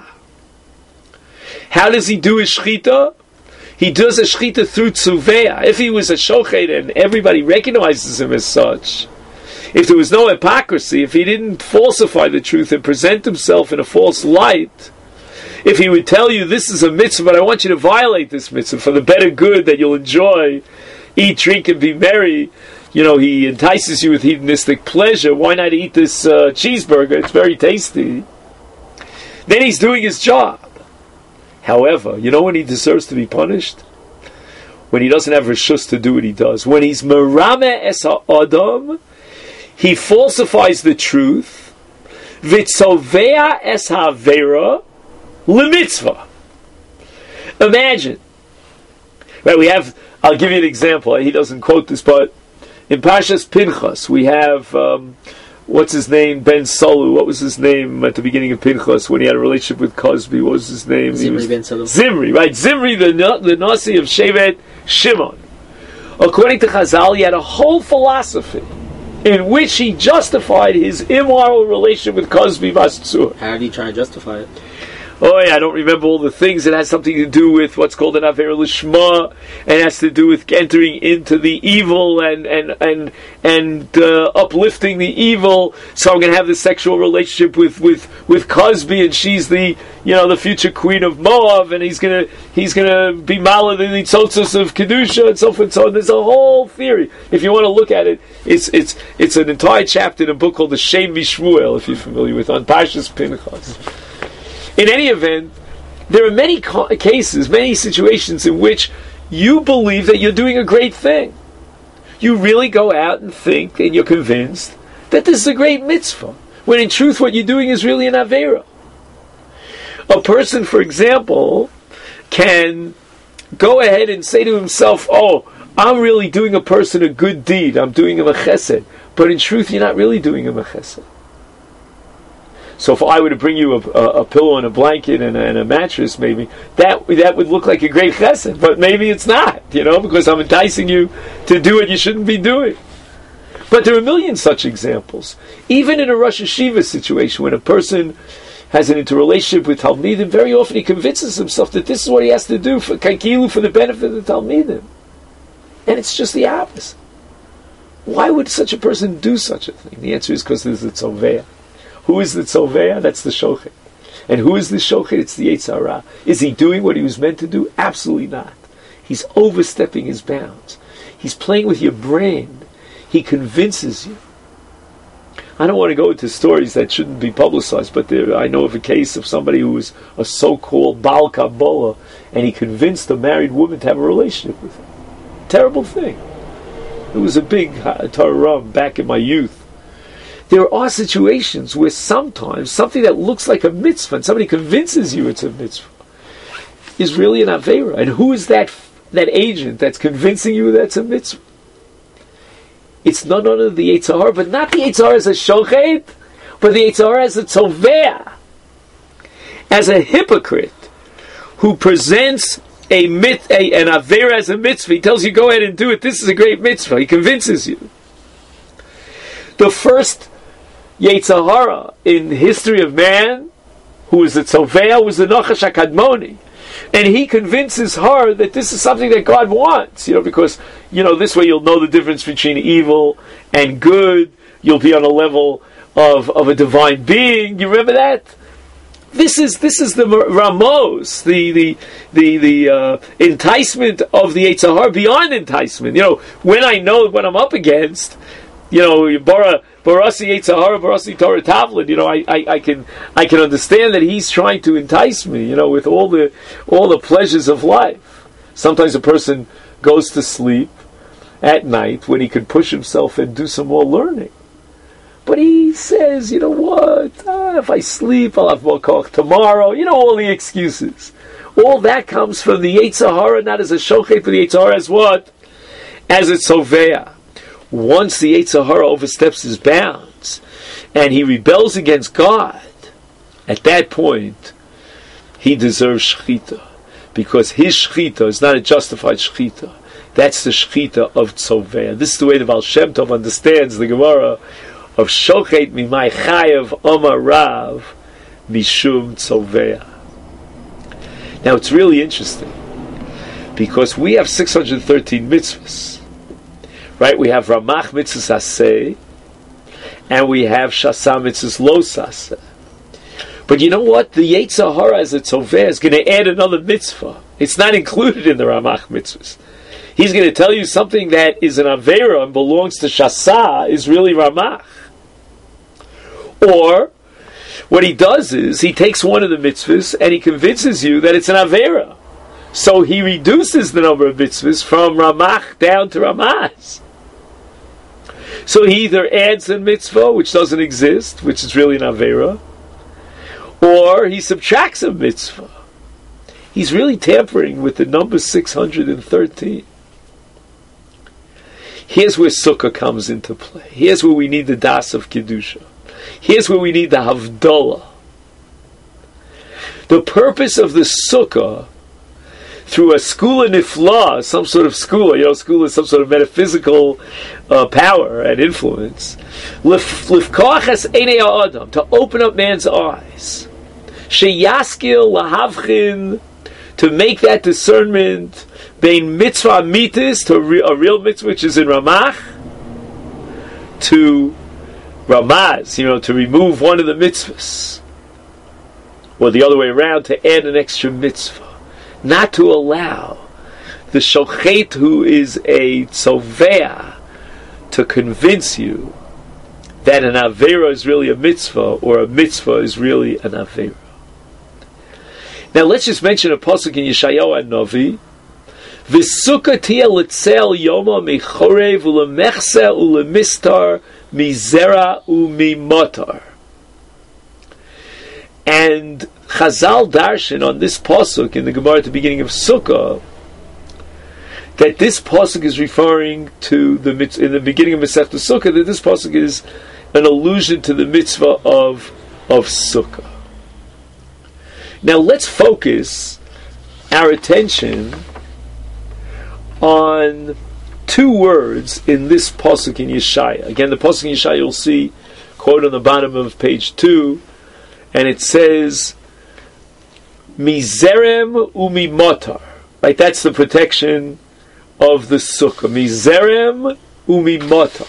A: How does he do his shchita? He does a shchita through tzuvea. If he was a shochet and everybody recognizes him as such, if there was no hypocrisy, if he didn't falsify the truth and present himself in a false light, if he would tell you, this is a mitzvah, but I want you to violate this mitzvah for the better good that you'll enjoy, eat, drink, and be merry, you know, he entices you with hedonistic pleasure, why not eat this uh, cheeseburger, it's very tasty, then he's doing his job. However, you know when he deserves to be punished? When he doesn't have reshus to do what he does. When he's merame es ha'adam, he falsifies the truth, vitzovea es ha'avera, lemitzvah. Imagine. Right, we have, I'll give you an example. He doesn't quote this, but in Parshas Pinchas, we have, um, what's his name? Ben Solu. What was his name at the beginning of Pinchas when he had a relationship with Cosby? What was his name?
B: Zimri
A: was,
B: Ben Solu.
A: Zimri, right. Zimri, the, the Nasi of Shevet Shimon. According to Chazal, he had a whole philosophy in which he justified his immoral relationship with Cosby Vastzur.
B: How did he try to justify it?
A: Oh yeah, I don't remember all the things. It has something to do with what's called an Aver Lishma, and it has to do with entering into the evil and and and and uh, uplifting the evil. So I'm going to have this sexual relationship with with with Cosby, and she's the you know the future queen of Moab, and he's gonna he's gonna be Mala the Tzotzos of Kedusha, and so forth and so on. There's a whole theory. If you want to look at it, it's it's it's an entire chapter in a book called the Shem Mishmuel, if you're familiar with, on Parshas Pinchas. In any event, there are many ca- cases, many situations in which you believe that you're doing a great thing. You really go out and think, and you're convinced that this is a great mitzvah, when in truth what you're doing is really an avera. A person, for example, can go ahead and say to himself, oh, I'm really doing a person a good deed, I'm doing him a chesed, but in truth you're not really doing him a chesed. So if I were to bring you a, a, a pillow and a blanket and a, and a mattress, maybe, that that would look like a great chesed, but maybe it's not, you know, because I'm enticing you to do what you shouldn't be doing. But there are a million such examples. Even in a Rosh Hashiva situation, when a person has an interrelationship with Talmidim, very often he convinces himself that this is what he has to do for Kaikilu, for the benefit of the Talmidim. And it's just the opposite. Why would such a person do such a thing? The answer is because there's a tzovea. Who is the tzovea? That's the shochet. And who is the shochet? It's the Yetzer Hara. Is he doing what he was meant to do? Absolutely not. He's overstepping his bounds. He's playing with your brain. He convinces you. I don't want to go into stories that shouldn't be publicized, but there, I know of a case of somebody who was a so-called Baal Kabbalah, and he convinced a married woman to have a relationship with him. Terrible thing. It was a big Torah back in my youth. There are situations where sometimes something that looks like a mitzvah, and somebody convinces you it's a mitzvah, is really an avera. And who is that that agent that's convincing you that's a mitzvah? It's none other than the Yetzer Hara, but not the Yetzer Hara as a shochet, but the Yetzer Hara as a tzovea, as a hypocrite who presents a mit a, an avera as a mitzvah. He tells you, go ahead and do it. This is a great mitzvah. He convinces you. The first Yetzer Hara in the history of man, who was the tzovea, was the Nachash HaKadmoni. And he convinces her that this is something that God wants, you know, because, you know, this way you'll know the difference between evil and good. You'll be on a level of, of a divine being. You remember that? This is this is the Ramos, the the the the uh, enticement of the Yetzer Hara beyond enticement. You know, when I know what I'm up against, you know, Bara Barasi Yetzer Hara, Barasi Torah Tavlin, you know, I, I, I can I can understand that he's trying to entice me, you know, with all the all the pleasures of life. Sometimes a person goes to sleep at night when he could push himself and do some more learning. But he says, you know what, ah, if I sleep, I'll have more koch tomorrow, you know, all the excuses. All that comes from the Yetzer Hara, not as a shochet, but the Yetzer Hara as what? As a tzovea. Once the Yetzer Hara oversteps his bounds and he rebels against God, at that point he deserves shechita, because his shechita is not a justified shechita. That's the shechita of tzovea. This is the way the Baal Shem Tov understands the Gemara of shochet mimai chayev omar rav mishum tzovea. Now it's really interesting because we have six hundred thirteen mitzvahs, right? We have Ramach mitzvahs aseh, and we have Shasa mitzvahs lo saseh. But you know what? The Yetzer Hara as a tzoveh is going to add another mitzvah. It's not included in the Ramach mitzvahs. He's going to tell you something that is an Avera and belongs to Shasa is really Ramach. Or, what he does is, he takes one of the mitzvahs and he convinces you that it's an Avera. So he reduces the number of mitzvahs from Ramach down to Ramaz. So he either adds a mitzvah, which doesn't exist, which is really an Avera, or he subtracts a mitzvah. He's really tampering with the number six hundred thirteen. Here's where Sukkah comes into play. Here's where we need the Das of Kedusha. Here's where we need the Havdalah. The purpose of the Sukkah, through a skula nifla, some sort of skula, you know, skula is some sort of metaphysical uh, power and influence, lifkoach es einei ha'adam, to open up man's eyes, sheyaskil lahavchin, to make that discernment, bein mitzvah mitis, to a real mitzvah which is in Ramach, to Ramaz, you know, to remove one of the mitzvahs, or the other way around, to add an extra mitzvah. Not to allow the shochet who is a tzovea to convince you that an avera is really a mitzvah or a mitzvah is really an avera. Now let's just mention a pasuk in Yeshayahu Hanavi. V'sukkah tia l'tzel yoma michorev u'lemechse u'lemistar mizera u'mimotar. And Chazal darshan on this pasuk in the Gemara at the beginning of Sukkah that this pasuk is referring to the mitzvah in the beginning of Masechta Sukkah, that this pasuk is an allusion to the mitzvah of of Sukkah. Now let's focus our attention on two words in this pasuk in Yeshaya. Again, the pasuk in Yeshaya you'll see quote on the bottom of page two, and it says Mizerem umimotar. Right, that's the protection of the sukkah. Mizerem umimotar.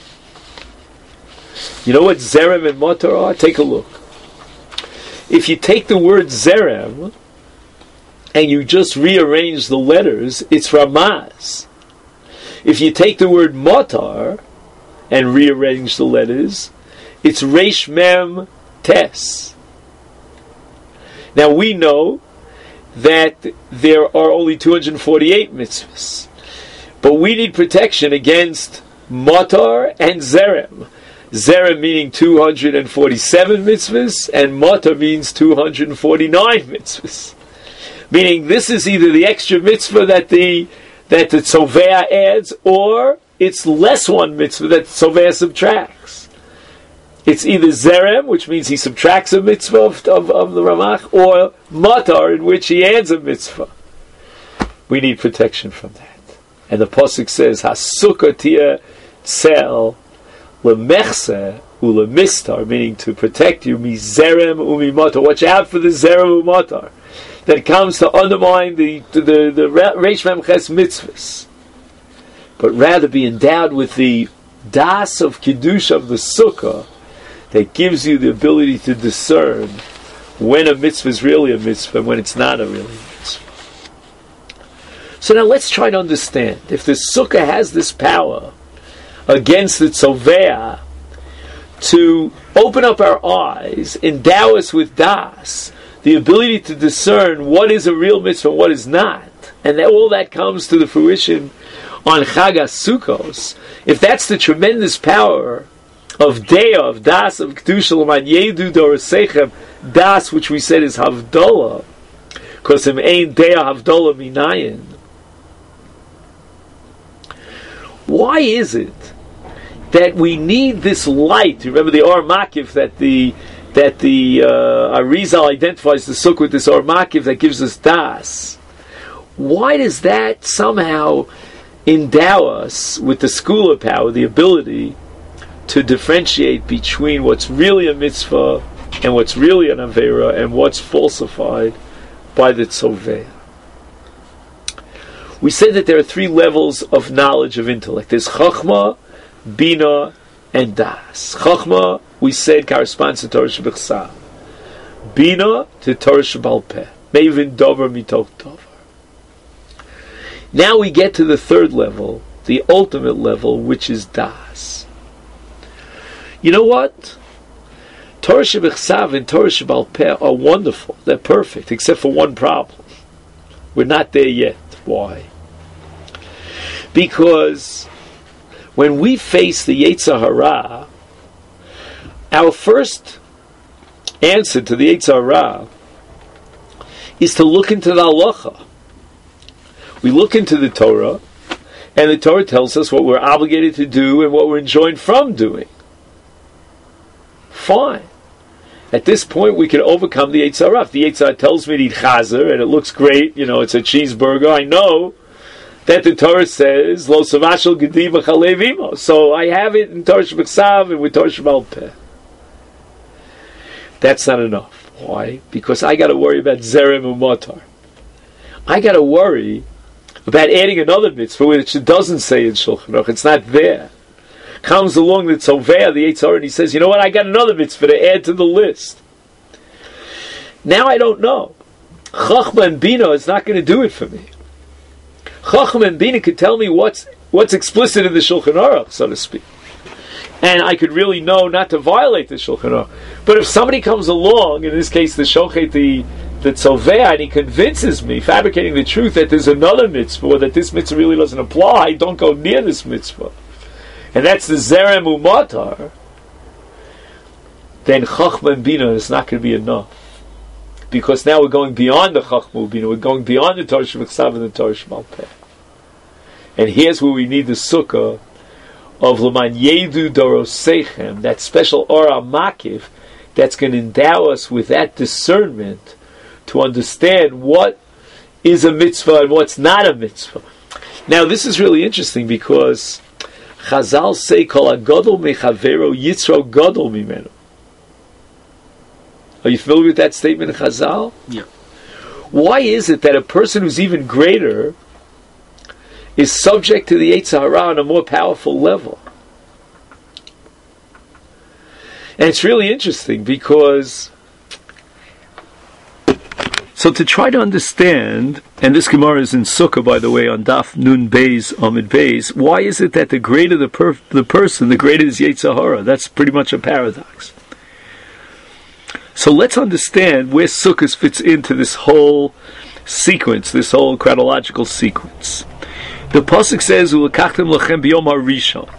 A: You know what zerem and motar are? Take a look. If you take the word zerem and you just rearrange the letters, it's Ramaz. If you take the word motar and rearrange the letters, it's Resh Mem Tes. Now we know that there are only two hundred forty-eight mitzvahs, but we need protection against motar and zerem. Zerem meaning two hundred forty-seven mitzvahs, and motar means two hundred forty-nine mitzvahs. Meaning this is either the extra mitzvah that the that the tzovea adds, or it's less one mitzvah that the tzovea subtracts. It's either zerem, which means he subtracts a mitzvah of, of, of the Ramach, or matar, in which he adds a mitzvah. We need protection from that. And the pasuk says, "Hasukkah tia tzel lemechse ulemistar," meaning to protect you, mi zerem umi matar. Watch out for the zerem umatar that comes to undermine the the the, the Reish Mem Ches mitzvahs, but rather be endowed with the das of kedusha of the sukkah, that gives you the ability to discern when a mitzvah is really a mitzvah and when it's not a really mitzvah. So now let's try to understand. If the sukkah has this power against the tzovea to open up our eyes, endow us with das, the ability to discern what is a real mitzvah and what is not, and that all that comes to the fruition on Chag HaSukkos, if that's the tremendous power of Dea, of Das, of Kedusha, L'man Yedu Dorasechem, Das, which we said is Havdalah, because im Ein Dea Havdalah Minayin. Why is it that we need this light? You remember the Or Makif that the that the uh, Arizal identifies the Sukkah with this Or Makif that gives us Das. Why does that somehow endow us with the skula power, the ability to differentiate between what's really a mitzvah and what's really an avera and what's falsified by the tzoveh. We said that there are three levels of knowledge of intellect. There's chachma, bina, and das. Chachma, we said, corresponds to Torah Shebechsav. Bina to Torah Shebal Peh. Mevin dover mitoch dover. Now we get to the third level, the ultimate level, which is das. You know what? Torah Shebechsav and Torah Shebal Peh are wonderful. They're perfect, except for one problem. We're not there yet. Why? Because when we face the Yetzer Hara, our first answer to the Yetzer Hara is to look into the halacha. We look into the Torah, and the Torah tells us what we're obligated to do and what we're enjoined from doing. Fine. At this point, we can overcome the Yetzer Hara. If the Yetzer Hara tells me to eat chazer, and it looks great, you know, it's a cheeseburger, I know that the Torah says, Lo savashel gedi v'chalev imo. So I have it in Torah Shebechsav and with Torah Shebal Peh. That's not enough. Why? Because I got to worry about zerem u'motar. I got to worry about adding another mitzvah which it doesn't say in Shulchan Aruch. It's not there. Comes along the Tzoveh, the Yetzer Hara, and he says, you know what, I got another mitzvah to add to the list. Now I don't know. Chachma and Bina is not going to do it for me. Chachma and Bina could tell me what's what's explicit in the Shulchan Aruch, so to speak. And I could really know not to violate the Shulchan Aruch. But if somebody comes along, in this case the Shochet, the, the Tzoveh, and he convinces me, fabricating the truth, that there's another mitzvah, or that this mitzvah really doesn't apply, don't go near this mitzvah, and that's the Zerem Umatar, then Chachma and Bina is not going to be enough. Because now we're going beyond the Chachma and Bina, we're going beyond the Torah Shebechsav and the Torah Shebal Peh. And here's where we need the sukkah of L'man Yedu Doroseichem, that special Ora Makif that's going to endow us with that discernment to understand what is a mitzvah and what's not a mitzvah. Now this is really interesting because Chazal say, Kol HaGadol Mechavero Yitzro Gadol Mimenu. Are you familiar with that statement in Chazal?
B: Yeah.
A: Why is it that a person who's even greater is subject to the Yetzer Hara on a more powerful level? And it's really interesting because, so to try to understand, and this Gemara is in Sukkah, by the way, on Daf Nun Beis Amid Beis, why is it that the greater the, per- the person, the greater is Yetzer Hara? That's pretty much a paradox. So let's understand where Sukkot fits into this whole sequence, this whole chronological sequence. The pasuk says, "Ulekachtem lachem biyom harishon,"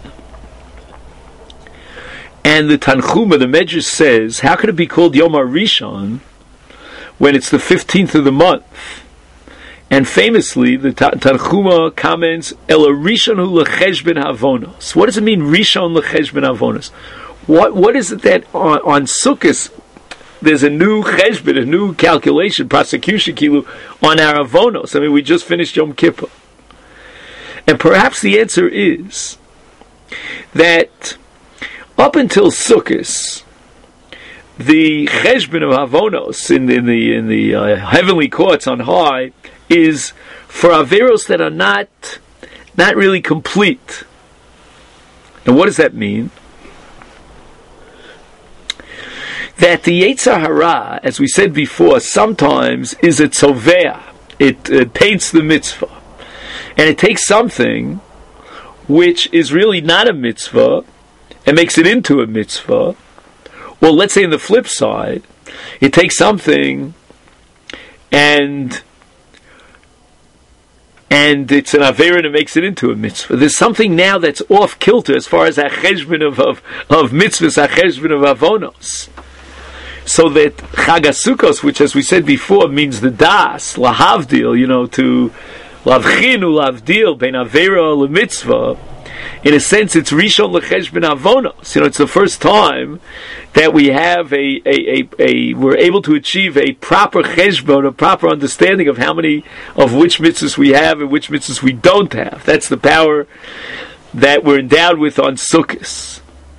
A: and the Tanchuma, the Medrash says, how could it be called Yom HaRishon when it's the fifteenth of the month? And famously, the Tanchuma comments, "El Rishon hu lecheshben havonos." What does it mean, Rishon lecheshben havonos? What what is it that on, on Sukkot there's a new cheshbon, a new calculation, prosecution kilu on our avonos? I mean, we just finished Yom Kippur. And perhaps the answer is that up until Sukkot, the cheshbon of avonos in, in the in the uh, heavenly courts on high is for averos that are not not really complete. And what does that mean? That the Yetzer Hara, as we said before, sometimes is a tzoveh. It, it paints the mitzvah. And it takes something which is really not a mitzvah and makes it into a mitzvah. Well, let's say on the flip side, it takes something and and it's an avera and it makes it into a mitzvah. There's something now that's off kilter as far as a cheshbon of, of, of mitzvahs, a cheshbon of avonos. So that Chag HaSukkos, which as we said before means the das, lahavdil, you know, to lavchinu lavdil, bein avera lemitzvah, In a sense, it's Rishon L'Cheshbon Avonos. You know, it's the first time that we have a, a, a, a we're able to achieve a proper cheshbon, a proper understanding of how many, of which mitzvahs we have and which mitzvahs we don't have. That's the power that we're endowed with on Sukkos.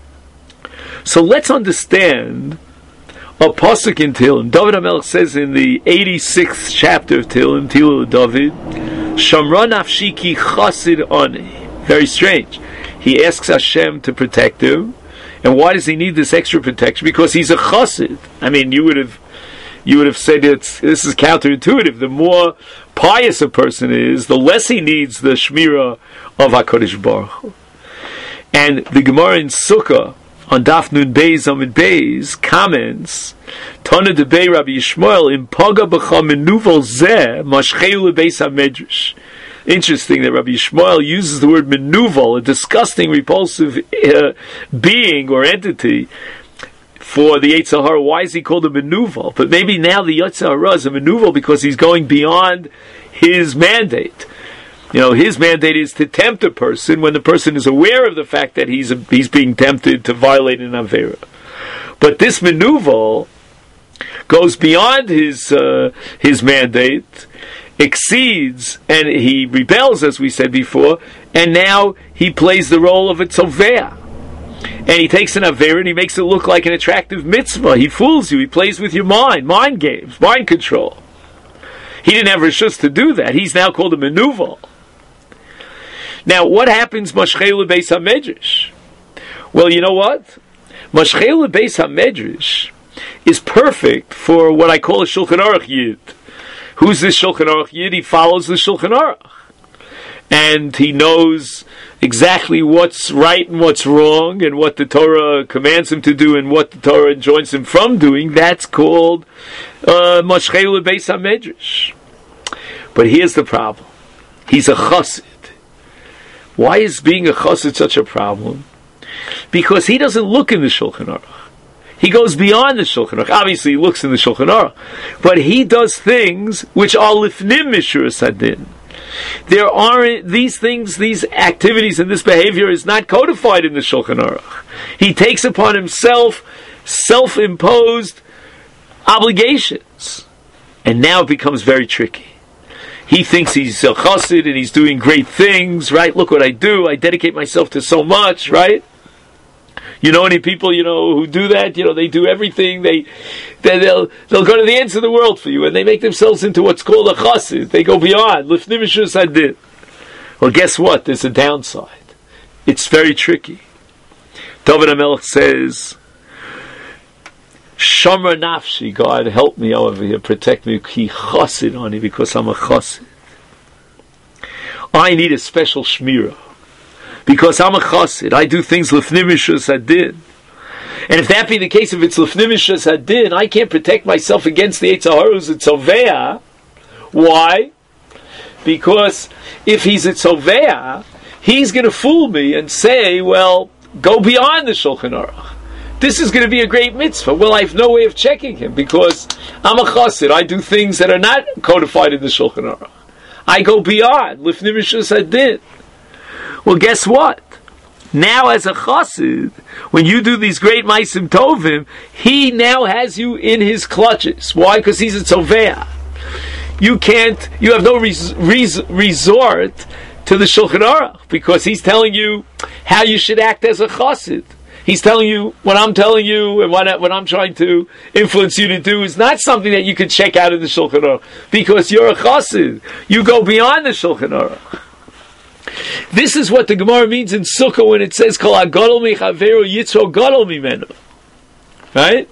A: So let's understand a pasuk in Tehillim. David HaMelech says in the eighty-sixth chapter of Tehillim, Tehillim David, Shamra nafshi ki chasid ani. Very strange. He asks Hashem to protect him. And why does he need this extra protection? Because he's a chassid. I mean, you would have you would have said it's this is counterintuitive. The more pious a person is, the less he needs the shmira of HaKadosh Baruch Hu. And the Gemara in Sukkah on Daf Nun Beis Amid Beis comments, Tana debei Rabbi Yishmael im paga b'cha menuval zeh mashcheu lebeis hamedrash. Interesting that Rabbi Yishmael uses the word menuval, a disgusting, repulsive uh, being or entity, for the Yetzer Hara. Why is he called a menuval? But maybe now the Yetzer Hara is a menuval because he's going beyond his mandate. You know, his mandate is to tempt a person when the person is aware of the fact that he's a, he's being tempted to violate an Avera. But this menuval goes beyond his uh, his mandate, exceeds, and he rebels, as we said before, and now he plays the role of a tzovea. And he takes an Avera and he makes it look like an attractive mitzvah. He fools you. He plays with your mind. Mind games. Mind control. He didn't have rishus to do that. He's now called a menuval. Now, what happens Mashchei Lebeis HaMedrash? Well, you know what? Mashchei Lebeis HaMedrash is perfect for what I call a Shulchan Aruch Yid. Who's this Shulchan Aruch Yid? He follows the Shulchan Aruch. And he knows exactly what's right and what's wrong, and what the Torah commands him to do and what the Torah enjoins him from doing. That's called Mashchei Lebeis HaMedrash. But here's the problem. He's a chassid. Why is being a chassid such a problem? Because he doesn't look in the Shulchan Aruch. He goes beyond the Shulchan Aruch. Obviously, he looks in the Shulchan Aruch, but he does things which are lifnim mishuras hadin. There aren't these things, these activities, and this behavior is not codified in the Shulchan Aruch. He takes upon himself self-imposed obligations, and now it becomes very tricky. He thinks he's a chassid and he's doing great things, right? Look what I do. I dedicate myself to so much, right? You know any people, you know, who do that? You know, they do everything. They, they they'll they'll go to the ends of the world for you, and they make themselves into what's called a chassid. They go beyond. Lifnim mishuras hadin. Well, guess what? There's a downside. It's very tricky. David HaMelech says, Shomer nafshi, God help me over here, protect me, ki chassid ani, because I'm a chassid. I need a special shmira. Because I'm a chassid, I do things lifnim mishuras hadin. And if that be the case, if it's lifnim mishuras hadin, I can't protect myself against the Yetzer Hara who's a tzovea. Why? Because if he's a tzovea, he's going to fool me and say, well, go beyond the Shulchan Aruch. This is going to be a great mitzvah. Well, I have no way of checking him because I'm a chassid. I do things that are not codified in the Shulchan Aruch. I go beyond lifnim mishuras hadin. Well, guess what? Now, as a chassid, when you do these great ma'asim tovim, he now has you in his clutches. Why? Because he's a tzovea. You can't. You have no res, res, resort to the Shulchan Aruch because he's telling you how you should act as a chassid. He's telling you what I'm telling you and what, I, what I'm trying to influence you to do is not something that you can check out in the Shulchan Aruch because you're a chassid. You go beyond the Shulchan Aruch. This is what the Gemara means in Sukkah when it says Kol hagadol michaveru yitzro gadol mimenu. Right?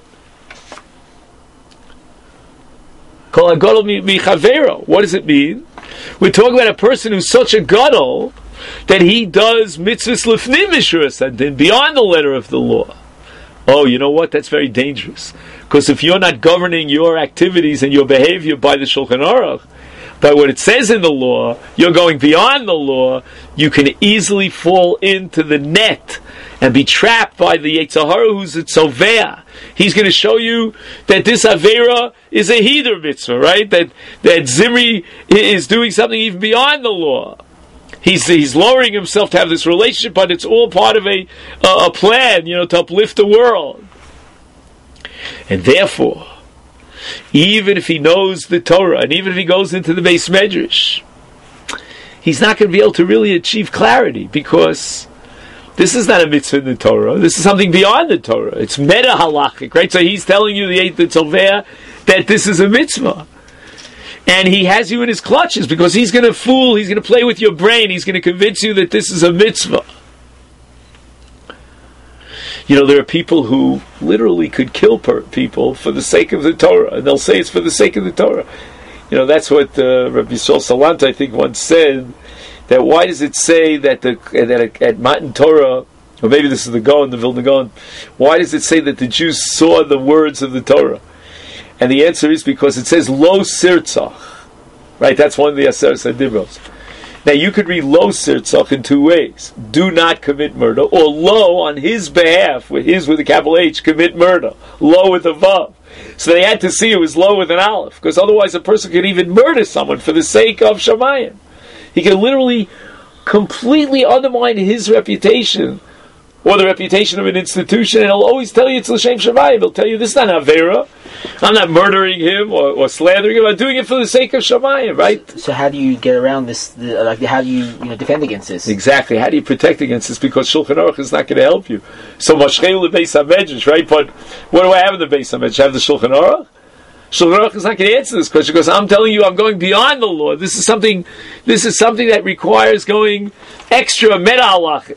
A: Kol hagadol michaveru. What does it mean? We're talking about a person who's such a gadol that he does mitzvahs lifnim mishuras hadin, beyond the letter of the law. Oh, you know what? That's very dangerous. Because if you're not governing your activities and your behavior by the Shulchan Aruch, by what it says in the law, you're going beyond the law, you can easily fall into the net and be trapped by the Yetzer Hara who's a tzovea. He's going to show you that this Avera is a Hidur mitzvah, right? That, that Zimri is doing something even beyond the law. He's he's lowering himself to have this relationship, but it's all part of a a plan, you know, to uplift the world. And therefore, even if he knows the Torah, and even if he goes into the Beis Medrash, he's not going to be able to really achieve clarity, because this is not a mitzvah in the Torah. This is something beyond the Torah. It's meta halachic, right? So he's telling you, the eighth Tzolvea, that this is a mitzvah. And he has you in his clutches, because he's going to fool, he's going to play with your brain, he's going to convince you that this is a mitzvah. You know, there are people who literally could kill per- people for the sake of the Torah, and they'll say it's for the sake of the Torah. You know, that's what uh, Rabbi Yisrael Salant, I think, once said, that why does it say that the that at Matan Torah, or maybe this is the Gaon, the Vilna Gaon, why does it say that the Jews saw the words of the Torah? And the answer is because it says Lo Sirtzach. Right, that's one of the Aseret Dibros. Now you could read Lo Sirtzach in two ways. Do not commit murder, or Lo on his behalf, with his with a capital H, commit murder. Lo with a Vav. So they had to see it was Lo with an Aleph, because otherwise a person could even murder someone for the sake of Shamayim. He can literally completely undermine his reputation, or the reputation of an institution, and he'll always tell you it's L'Shem Shamayim. He'll tell you, this is not Avera. I'm not murdering him or, or slandering him. I'm doing it for the sake of Shamayim, right?
B: So, so how do you get around this? The, like, how do you, you know, defend against this?
A: Exactly. How do you protect against this? Because Shulchan Aruch is not going to help you. So Mashchelu Beis HaMedrash, right? But what do I have in the Beis HaMedrash? I have the Shulchan Aruch. Shulchan Aruch is not going to answer this question, because I'm telling you, I'm going beyond the law. This is something. This is something that requires going extra meta halachic.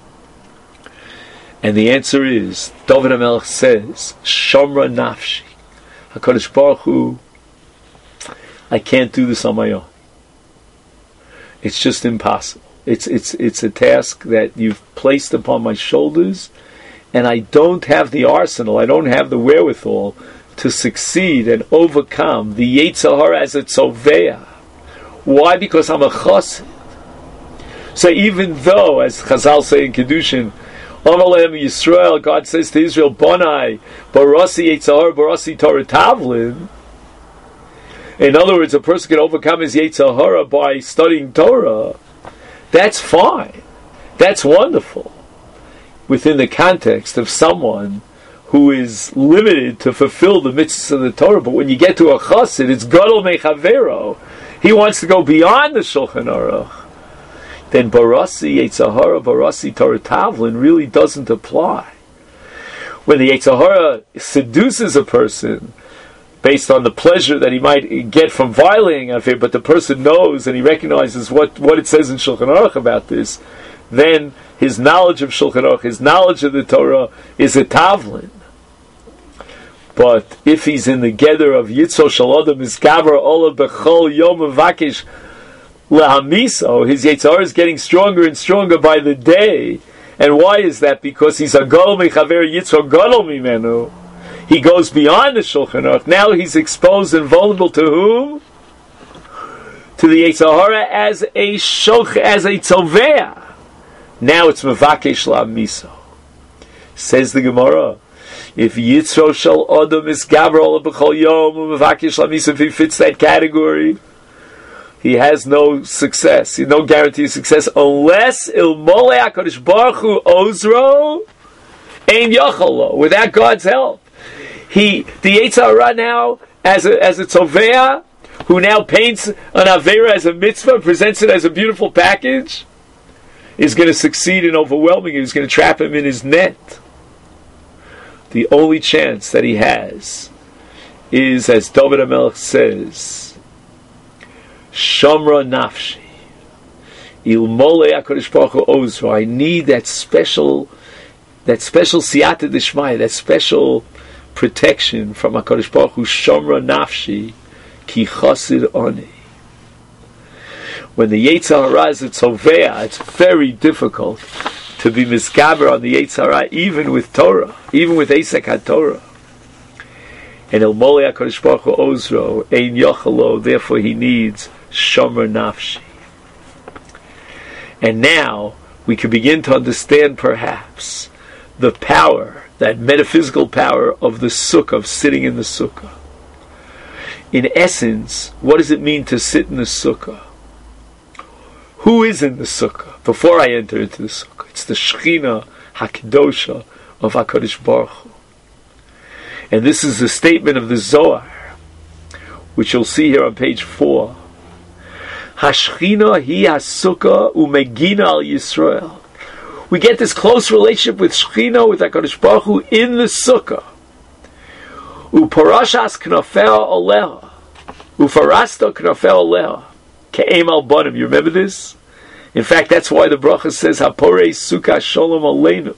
A: And the answer is, David HaMelech says, Shomra Nafshi. HaKadosh Baruch Hu, I can't do this on my own. It's just impossible. It's it's it's a task that you've placed upon my shoulders, and I don't have the arsenal, I don't have the wherewithal to succeed and overcome the Yetzer Hara as a Tzolvea. Why? Because I'm a chassid. So even though, as Chazal say in Kedushin, Amalem Yisrael, God says to Israel, Bonai, Barasi Yetzer Hara, Barasi Torah Tavlin. In other words, a person can overcome his Yetzer Hara by studying Torah. That's fine. That's wonderful. Within the context of someone who is limited to fulfill the mitzvahs of the Torah. But when you get to a chassid, it's Gadol Mechavero. He wants to go beyond the Shulchan Aruch. Then Barasi Yetzer Hara, Barasi Torah Tavlin really doesn't apply. When the Yetzer Hara seduces a person based on the pleasure that he might get from violating a faith, but the person knows and he recognizes what, what it says in Shulchan Aruch about this, then his knowledge of Shulchan Aruch, his knowledge of the Torah is a Tavlin. But if he's in the gather of Yitzho Shalodam Miskaber Ola Bechol Yom Avakish Lahamiso, his Yetzer Hara is getting stronger and stronger by the day. And why is that? Because he's a Gadol Mechaver Yitzho Gadol Mimenu. He goes beyond the Shulchan Aruch. Now he's exposed and vulnerable to whom? To the Yetzer Hara as a Shulch, as a Tzolvea. Now it's Mevakesh Lahamiso. Says the Gemara, if Yitzro Shal Odom is Gavrol B'chol Yom Mevakesh Lahamiso, if he fits that category, he has no success, no guarantee of success, unless Ilmole HaKadosh Baruch Hu Ozro Ein Yachalo, without God's help. He, the Yetzer Hara now, as a, as a Tzolvea, who now paints an Avera as a mitzvah, presents it as a beautiful package, is going to succeed in overwhelming him. He's going to trap him in his net. The only chance that he has is, as David HaMelech says, Shomra Nafshi, Ilmole HaKadosh Baruch Hu Ozro. I need that special, that special siyata d'shmaya, that special protection from HaKadosh Baruch Hu, Shomra Nafshi, Ki Chasid Oni. When the Yetzer Hara is a Tzolvea, it's very difficult to be misgaber on the Yetzer Hara, even with Torah, even with Esek HaTorah. And El Mole HaKadosh Baruch Hu Ozro, Ein Yochalo, therefore he needs Shomer Nafshi. And now, we can begin to understand perhaps the power, that metaphysical power of the sukkah, of sitting in the sukkah. In essence, what does it mean to sit in the sukkah? Who is in the sukkah? Before I enter into the sukkah, it's the Shechina HaKedosha of HaKadosh Baruch Hu. And this is the statement of the Zohar, which you'll see here on page four. Hashchina hi hasukkah umegina al Yisrael. We get this close relationship with Shechina, with HaKadosh Baruch Hu, in the sukkah. Uparashas knafel aleha. Ufarasta knafel aleha. Ke'em al banim. You remember this? In fact, that's why the bracha says, Haporei sukkah shalom aleinu.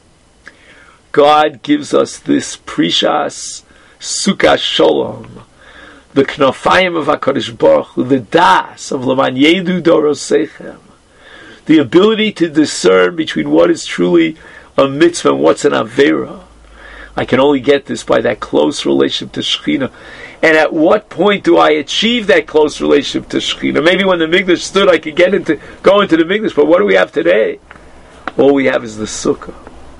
A: God gives us this precious sukkah shalom, the knafayim of HaKadosh Baruch Hu, the das of Laman Yedu Dorosechem, the ability to discern between what is truly a mitzvah and what's an avera. I can only get this by that close relationship to Shechina. And at what point do I achieve that close relationship to Shechina? Maybe when the Mikdash stood, I could get into go into the Mikdash, but what do we have today? All we have is the sukkah.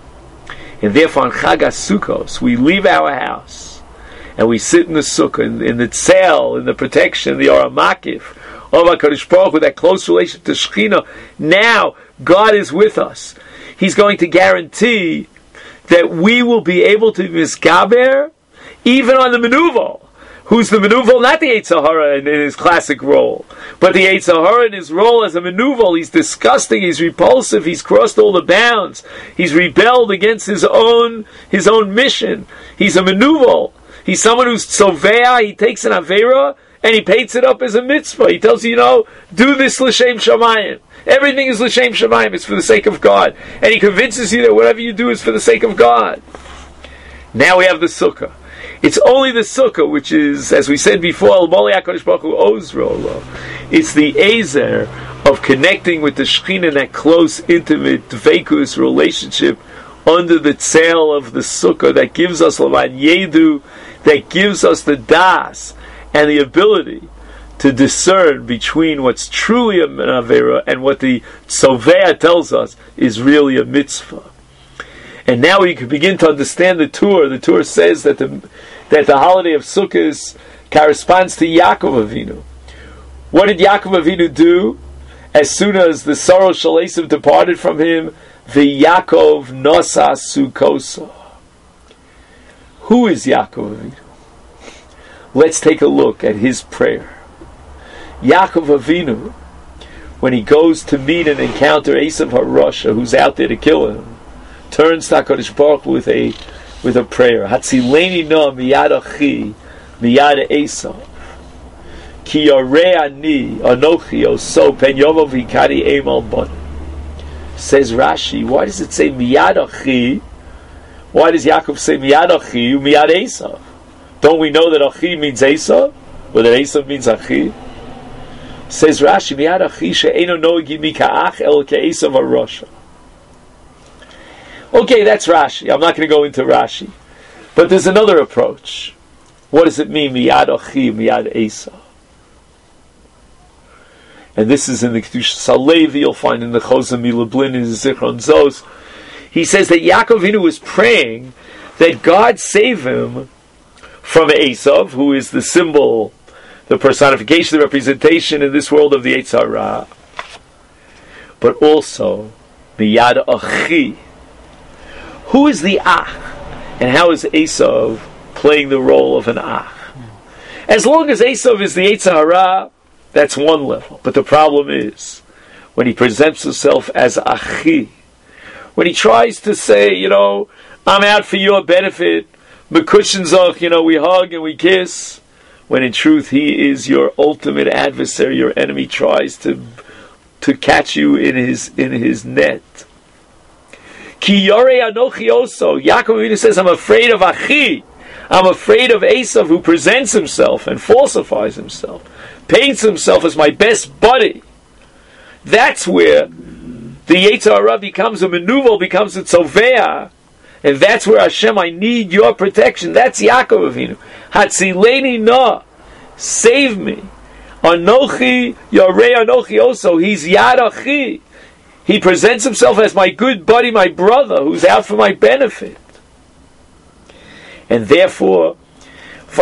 A: And therefore on Chag HaSukkos, we leave our house and we sit in the sukkah, in, in the tzel, in the protection, the Aramakif of HaKadosh Baruch Hu, with that close relationship to Shechina. Now, God is with us. He's going to guarantee that we will be able to misgaber even on the Menuval. Who's the Menuval? Not the Yetzer Hara in, in his classic role, but the Yetzer Hara in his role as a Menuval. He's disgusting, he's repulsive, he's crossed all the bounds, he's rebelled against his own his own mission. He's a Menuval. He's someone who's Tzovea, he takes an Avera and he paints it up as a mitzvah. He tells you, you know, do this L'Shem Shamayim. Everything is L'Shem Shamayim, it's for the sake of God. And he convinces you that whatever you do is for the sake of God. Now we have the Sukkah. It's only the Sukkah, which is, as we said before, Al-Moli HaKadosh Baruch Hu Ozro. It's the Ezer of connecting with the Shechina in that close, intimate, dveikus relationship under the tzel of the Sukkah that gives us Laman Yedu, that gives us the Das and the ability to discern between what's truly an Avera and what the Tzovea tells us is really a mitzvah. And now we can begin to understand the Torah. The Torah says that the that the holiday of Sukkot corresponds to Yaakov Avinu. What did Yaakov Avinu do as soon as the sorrow Shalesim departed from him? The Yaakov Nosa Sukkosa. Who is Yaakov Avinu? Let's take a look at his prayer. Yaakov Avinu, when he goes to meet and encounter Esav HaRasha, who's out there to kill him, turns to HaKadosh Baruch Hu with a with a prayer. Hatzileni no miyad achi miyad Esav ki yorei ani anochi oso pen yovo v'ikari emal bon. Says Rashi, why does it say miyad achi? Why does Yaakov say miyad achi miyad Esav? Don't we know that achi means Esav, or that Esav means achi? Says Rashi, miyad achi she'eno noegi mika'ach el ke'esav HaRasha. Okay, that's Rashi. I'm not going to go into Rashi. But there's another approach. What does it mean, miyad achi, miyad Esav? And this is in the Kedushas HaLevi, you'll find in the Chosam Milublin, in the Zichron Zos. He says that Yaakov Avinu was praying that God save him from Esav, who is the symbol, the personification, the representation in this world of the Yetzer Hara, but also miyad achi. Who is the Ach? And how is Esav playing the role of an Ach? As long as Esav is the Yetzer Hara, that's one level. But the problem is, when he presents himself as Achi, when he tries to say, you know, I'm out for your benefit, Mekushenzoch, you know, we hug and we kiss, when in truth he is your ultimate adversary, your enemy tries to to catch you in his in his net. Ki yorei anochi oso. Yaakov Avinu says, I'm afraid of Achi. I'm afraid of Esav, who presents himself and falsifies himself, paints himself as my best buddy. That's where the Yetzer Hara becomes a Menuval, becomes a Tzovea, and that's where Hashem, I need your protection. That's Yaakov Avinu. Hatzileni na, save me. Anochi yorei anochi oso. He's Yad Achi. He presents himself as my good buddy, my brother, who's out for my benefit. And therefore,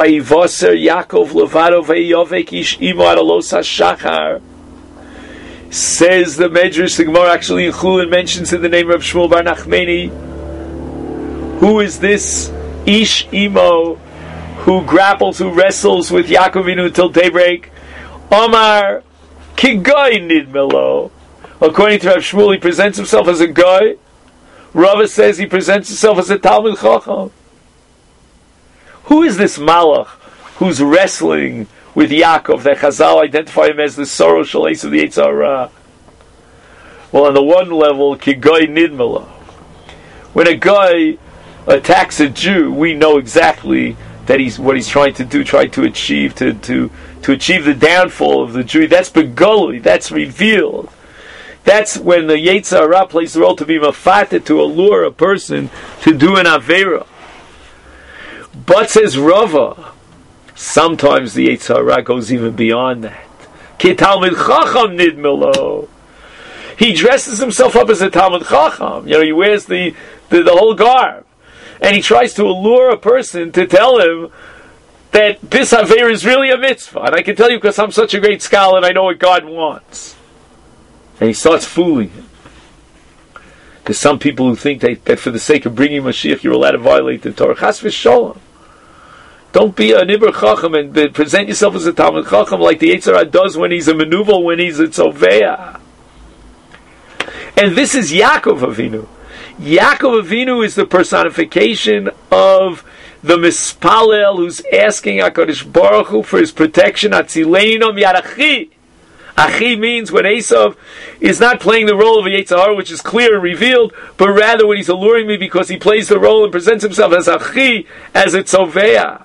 A: Vayivaser Yaakov levado ve'yovek ish imo adalos hashachar. Says the Medrash, the Gemara actually in Chulin mentions in the name of Shmuel Bar Nachmani. Who is this Ish Imo who grapples, who wrestles with Yaakov Avinu until daybreak? Omar Kigoy Nidmelo. According to Rav Shmuel, he presents himself as a guy. Rava says he presents himself as a Talmud Chacham. Who is this Malach who's wrestling with Yaakov, that Chazal identify him as the sorrow shalace of the Yetzer Hara? Well, on the one level, Kigoy Nidmelo. When a guy attacks a Jew, we know exactly that he's what he's trying to do, trying to achieve, to to, to achieve the downfall of the Jew. That's begoli, that's revealed. That's when the Yetzer Hara plays the role to be mafatet, to allure a person to do an Aveira. But says Rava, sometimes the Yetzer Hara goes even beyond that. Ki Talmid Chacham Nidmelo. He dresses himself up as a Talmud Chacham. You know, he wears the, the, the whole garb. And he tries to allure a person to tell him that this Aveira is really a mitzvah. And I can tell you because I'm such a great scholar and I know what God wants. And he starts fooling him. There's some people who think that, that for the sake of bringing Mashiach, you're allowed to violate the Torah. Chas v'sholom. Don't be a Nibur Chacham and present yourself as a Talmud Chacham like the Yetzer Hara does when he's a Menuvel, when he's a Tzoveah. And this is Yaakov Avinu. Yaakov Avinu is the personification of the Mispalel who's asking HaKadosh Baruch Hu for his protection. Atzileinom Yarachi. Achi means when Esav is not playing the role of a Yetzer Hara, which is clear and revealed, but rather when he's alluring me because he plays the role and presents himself as Achi, as a Tzoveah.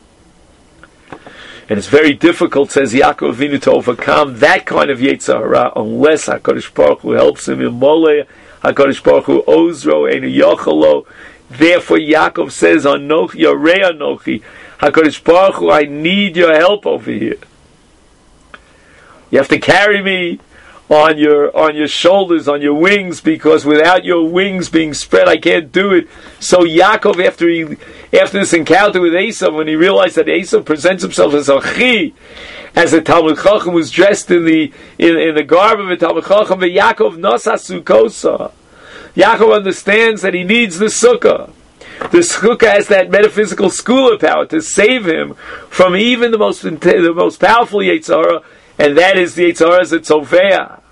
A: And it's very difficult, says Yaakov Avinu, to overcome that kind of Yetzer Hara unless HaKadosh Baruch Hu helps him. Imoleh HaKadosh Baruch Hu ozro einu yochalo. Therefore Yaakov says, Anochi Yarei Anochi. HaKadosh Baruch Hu, I need your help over here. You have to carry me on your on your shoulders, on your wings, because without your wings being spread, I can't do it. So Yaakov, after he after this encounter with Esav, when he realized that Esav presents himself as a chi, as a Talmud Chacham who's dressed in the in, in the garb of a Talmud Chacham, but Yaakov nosa sukosa. Yaakov understands that he needs the sukkah. The sukkah has that metaphysical school of power to save him from even the most the most powerful Yetzer Hara. And that is the Yetzer Hara, it's Tzoveah.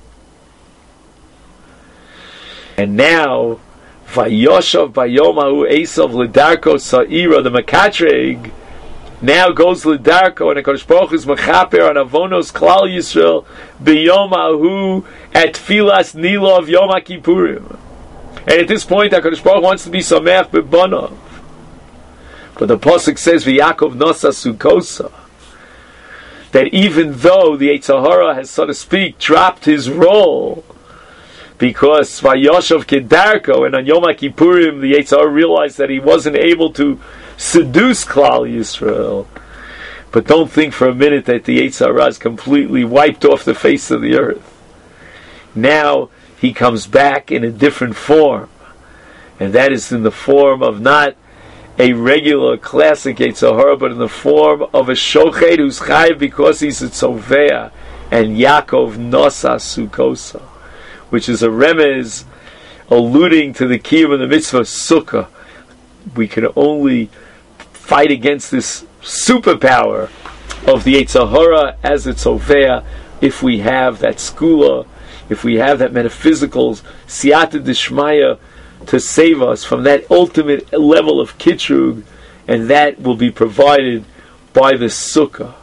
A: And now, Vayoshav Bayomahu Esav L'darko Sa'ira, the Makatreg, now goes L'darko, and HaKadosh Baruch Hu is Mechaper on Avonos Klal Yisrael, Bayomahu at Tfilas Nilov Yom HaKippurim. And at this point, HaKadosh Baruch Hu wants to be Sameach B'Banav. But the Pasuk says, V'Yakov Nosa Sukosa, that even though the Yetzer Hara has, so to speak, dropped his role, because Vayoshav Kedarko, and on Yom HaKippurim, the Yetzer Hara realized that he wasn't able to seduce Klal Yisrael. But don't think for a minute that the Yetzer Hara is completely wiped off the face of the earth. Now he comes back in a different form, and that is in the form of not a regular classic Yetzer Hara, but in the form of a Shochet who's chayiv because he's a Tzoveah, and Yaakov Nosa Sukosa, which is a remez alluding to the kiyum of the mitzvah Sukkah. We can only fight against this superpower of the Yetzer Hara as a Tzoveah if we have that skula, if we have that metaphysical siyata d'shmaya to save us from that ultimate level of kitrug, and that will be provided by the sukkah.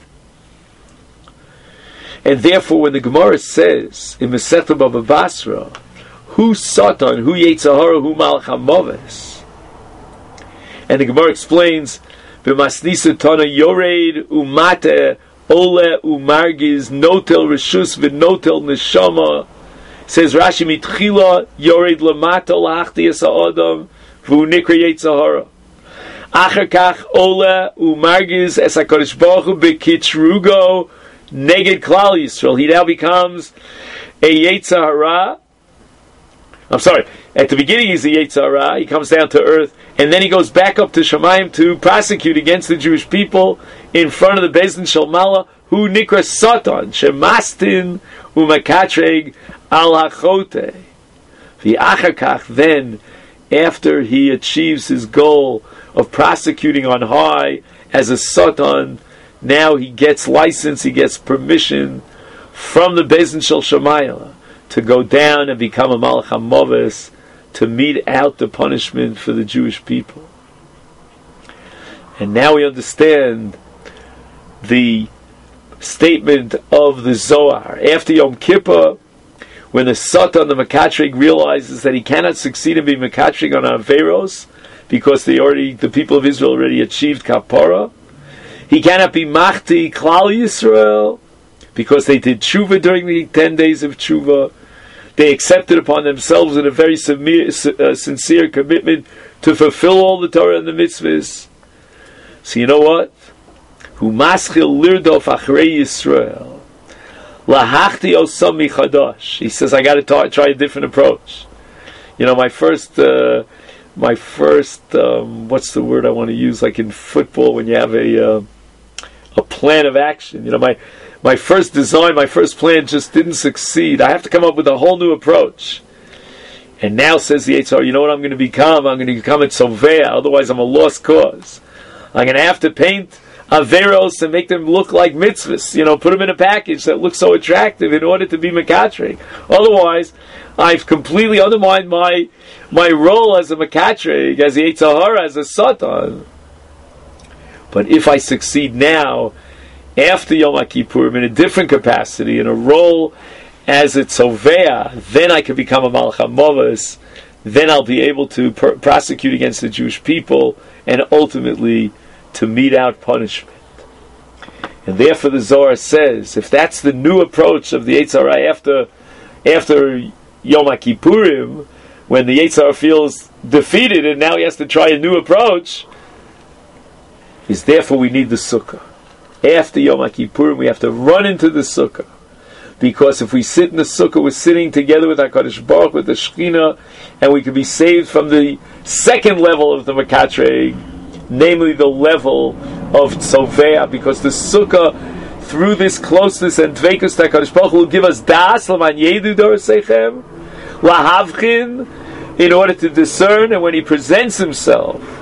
A: And therefore, when the Gemara says in Masechta Baba Basra, who Satan, who Yetzer Hara, who Malach HaMoves, and the Gemara explains, B'masnisa Tana Yored Umate Ole Umargiz Notel Rishus V'Notel Neshama. Says Rashi, Mitchila Yored Lamata Lachti Esa Adam V'u Nikra Yetzer Hara. Acher Kach Ole Umargiz Es HaKadosh Baruch Hu B'Kitrugo Neged Klal Yisrael. He now becomes a Yetzer Hara I'm sorry, at the beginning he's the Yetzer Hara, he comes down to earth, and then he goes back up to Shamayim to prosecute against the Jewish people in front of the Beis Din Shel Mala, who nikra Satan, shemastin umakatreg al hachote. V'achakach, then, after he achieves his goal of prosecuting on high as a Satan, now he gets license, he gets permission from the Beis Din Shel Shamayim to go down and become a Malach HaMoves, to mete out the punishment for the Jewish people. And now we understand the statement of the Zohar. After Yom Kippur, when the Satan, the Mekatreg, realizes that he cannot succeed in being Mekatreg on Averos, because they already, the people of Israel already achieved Kapara, he cannot be Machti Klal Yisrael, because they did Tshuva during the ten days of Tshuva. They accepted upon themselves in a very uh, sincere commitment to fulfill all the Torah and the mitzvahs. So you know what? Hu maschil lirdof achrei Yisrael lahachti osam michadash. He says, I got to try a different approach. You know, my first, uh, my first, um, what's the word I want to use? Like in football, when you have a uh, a plan of action. You know, my My first design, my first plan just didn't succeed. I have to come up with a whole new approach. And now says the Yetzer Hara, you know what I'm going to become? I'm going to become a Tzovea, otherwise I'm a lost cause. I'm going to have to paint Averos and make them look like mitzvahs. You know, put them in a package that looks so attractive in order to be Mekatreg. Otherwise, I've completely undermined my my role as a Mekatreg, as the Yetzer Hara, as a Satan. But if I succeed now, after Yom Kippur, in a different capacity, in a role as a Tzovea, then I can become a Malach HaMoves, then I'll be able to per- prosecute against the Jewish people, and ultimately to mete out punishment. And therefore the Zohar says, if that's the new approach of the Yetzer Hara after, after Yom Kippurim, when the Yetzer Hara feels defeated and now he has to try a new approach, is therefore we need the Sukkah. After Yom Kippurim, we have to run into the Sukkah. Because if we sit in the Sukkah, we're sitting together with HaKadosh Baruch, with the Shekhinah, and we can be saved from the second level of the Mekatreg, namely the level of Tzovea, because the Sukkah, through this closeness and Dveikus to HaKadosh Baruch, will give us Das, L'man Yedu Dorasechem, Lahavchin, in order to discern, and when he presents himself,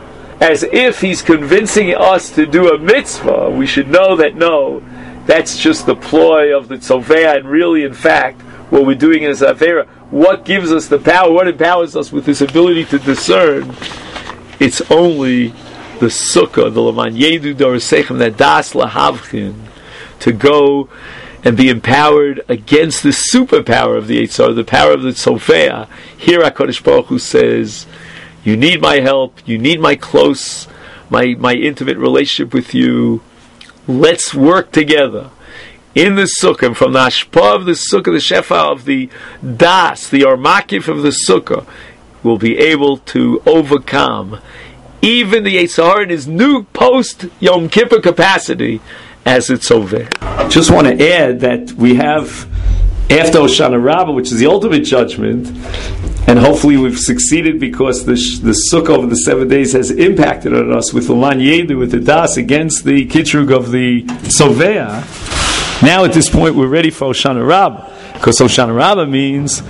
A: as if he's convincing us to do a mitzvah, we should know that no, that's just the ploy of the Tzovea, and really, in fact, what we're doing is Avera. What gives us the power, what empowers us with this ability to discern? It's only the Sukkah, the L'man Yedu Dorasechem, that Das Lahavchin, to go and be empowered against the superpower of the Yetzer Hara, the power of the Tzovea. Here HaKadosh Baruch Hu says, you need my help, you need my close, my, my intimate relationship with you. Let's work together. In the Sukkah, from the Ashpah of the Sukkah, the Shefa of the Das, the Armakif of the Sukkah, will be able to overcome even the Yetzer Hara in his new post-Yom Kippur capacity as it's over. Just want to add that we have, after Hoshana Rabbah, which is the ultimate judgment, and hopefully we've succeeded because the, the Sukkah of the seven days has impacted on us with L'man Yedu, with the Das, against the Kitrug of the Tzovea. Now at this point we're ready for Hoshana Rabbah, because Hoshana Rabbah means,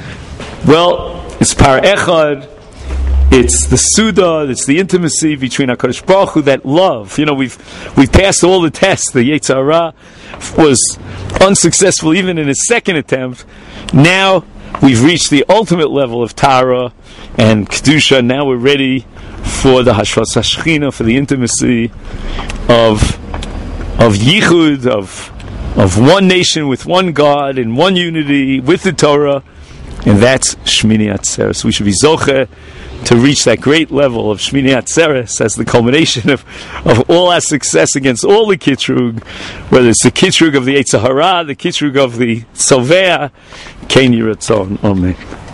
A: well, it's Par Echad, it's the Suda, it's the intimacy between HaKadosh Baruch Hu, that love. You know, we've we've passed all the tests. The Yetzer Hara was unsuccessful even in his second attempt. Now we've reached the ultimate level of Tara and Kedusha. Now we're ready for the Hashvas HaShechina, for the intimacy of of Yichud, of of one nation with one God in one unity with the Torah, and that's Shmini Atzeres. We should be zocheh to reach that great level of Shmini Atzeres as the culmination of, of all our success against all the Kitrug, whether it's the Kitrug of the Yetzer Hara, the Kitrug of the Tzovea, Kein Yiratzon. Amen.